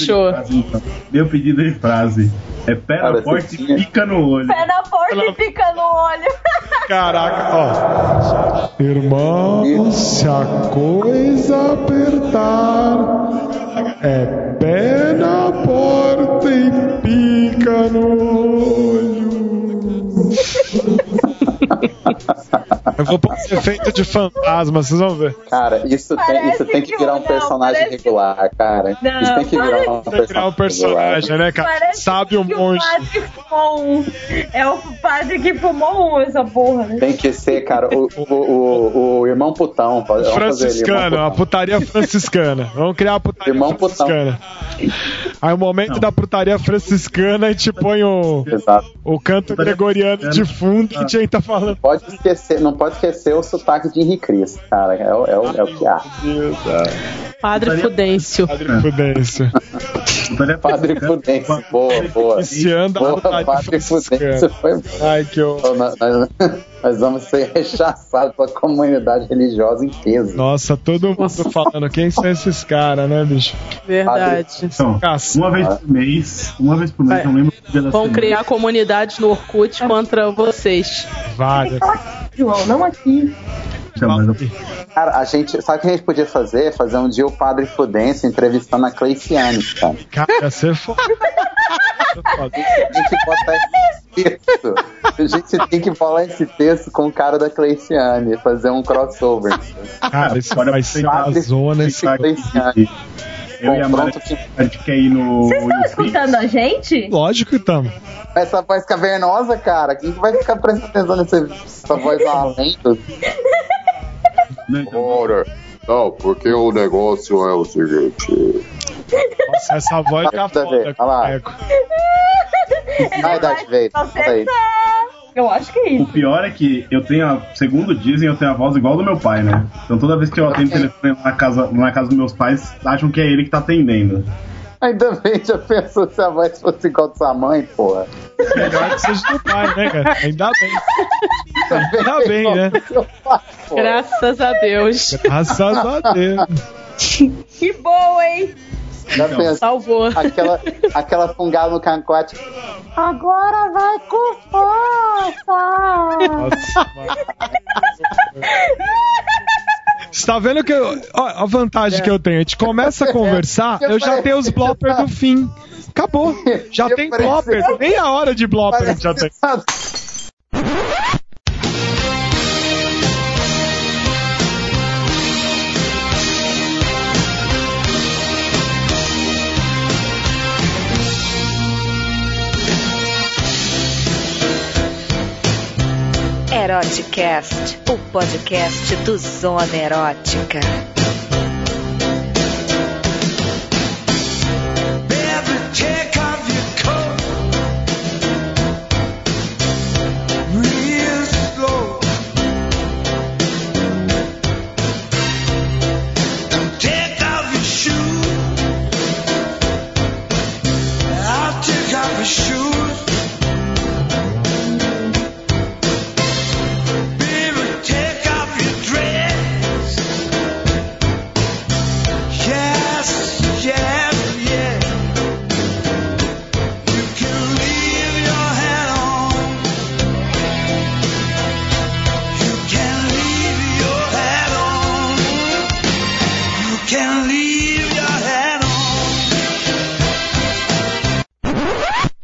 de frase é pé na porta e pica no olho. Pé na porta e pica no olho. Caraca, ó. Irmão, se a coisa apertar, é pé na porta e pica no olho. Eu vou pôr esse efeito de fantasma, vocês vão ver. Cara, isso tem que virar um personagem regular, cara. Não, Isso tem que virar um personagem, né, cara? Parece Sabe o que monstro. o padre fumou um. É o padre que fumou um, essa porra, né? Tem que ser, cara, o irmão putão. Franciscano, a putaria franciscana. Vamos criar a putaria irmão franciscana. Aí o momento da putaria franciscana, a gente põe o canto gregoriano de fundo que a gente tá falando. Não pode esquecer o sotaque de Henrique Cristo, cara. É o que há. Padre Fudêncio. Padre Fudêncio. Padre Fudêncio. Boa. Iniciando a putaria Padre Fudêncio foi bom. Ai, que horror. Nós vamos ser rechaçados pela comunidade religiosa em peso. Nossa, todo mundo falando. Quem são esses caras, né, bicho? Verdade. Então, uma vez por mês, não lembro o dia da Vão semana. criar comunidades no Orkut contra vocês. Várias. João, não aqui. Cara, sabe o que a gente podia fazer? Fazer um dia o Padre Fudêncio entrevistando a Cleiciane, cara. Cara, você foi. A gente tem que falar esse texto com o cara da Cleiciane, fazer um crossover. Cara, isso vai ser uma zona esse Cleiciane. Eu e a Mara, a gente quer ir no... Vocês estão escutando a gente? Lógico que estamos. Essa voz cavernosa, cara. Quem vai ficar prestando atenção nessa voz alento? Ora, não, porque o negócio é o seguinte. Nossa, essa voz tá foda. Olha lá. Vai, Darth Vader. Eu acho que é isso. O pior é que segundo dizem, eu tenho a voz igual do meu pai, né? Então toda vez que eu atendo o telefone na casa dos meus pais, acham que é ele que tá atendendo. Ainda bem, já pensou se a voz fosse igual da sua mãe, porra? Melhor que seja do pai, né, cara? Ainda bem, né? Graças a Deus. Graças a Deus. Que bom, hein? Já pensou? Salvou. Aquela fungada no cancote. Agora vai com força! Nossa, você tá vendo que a vantagem que eu tenho? A gente começa a conversar, eu já tenho os bloppers do fim. Acabou. Já tem blopper. Meia hora de blopper a gente já tem. Eroticast, o podcast do Zona Erótica. Can leave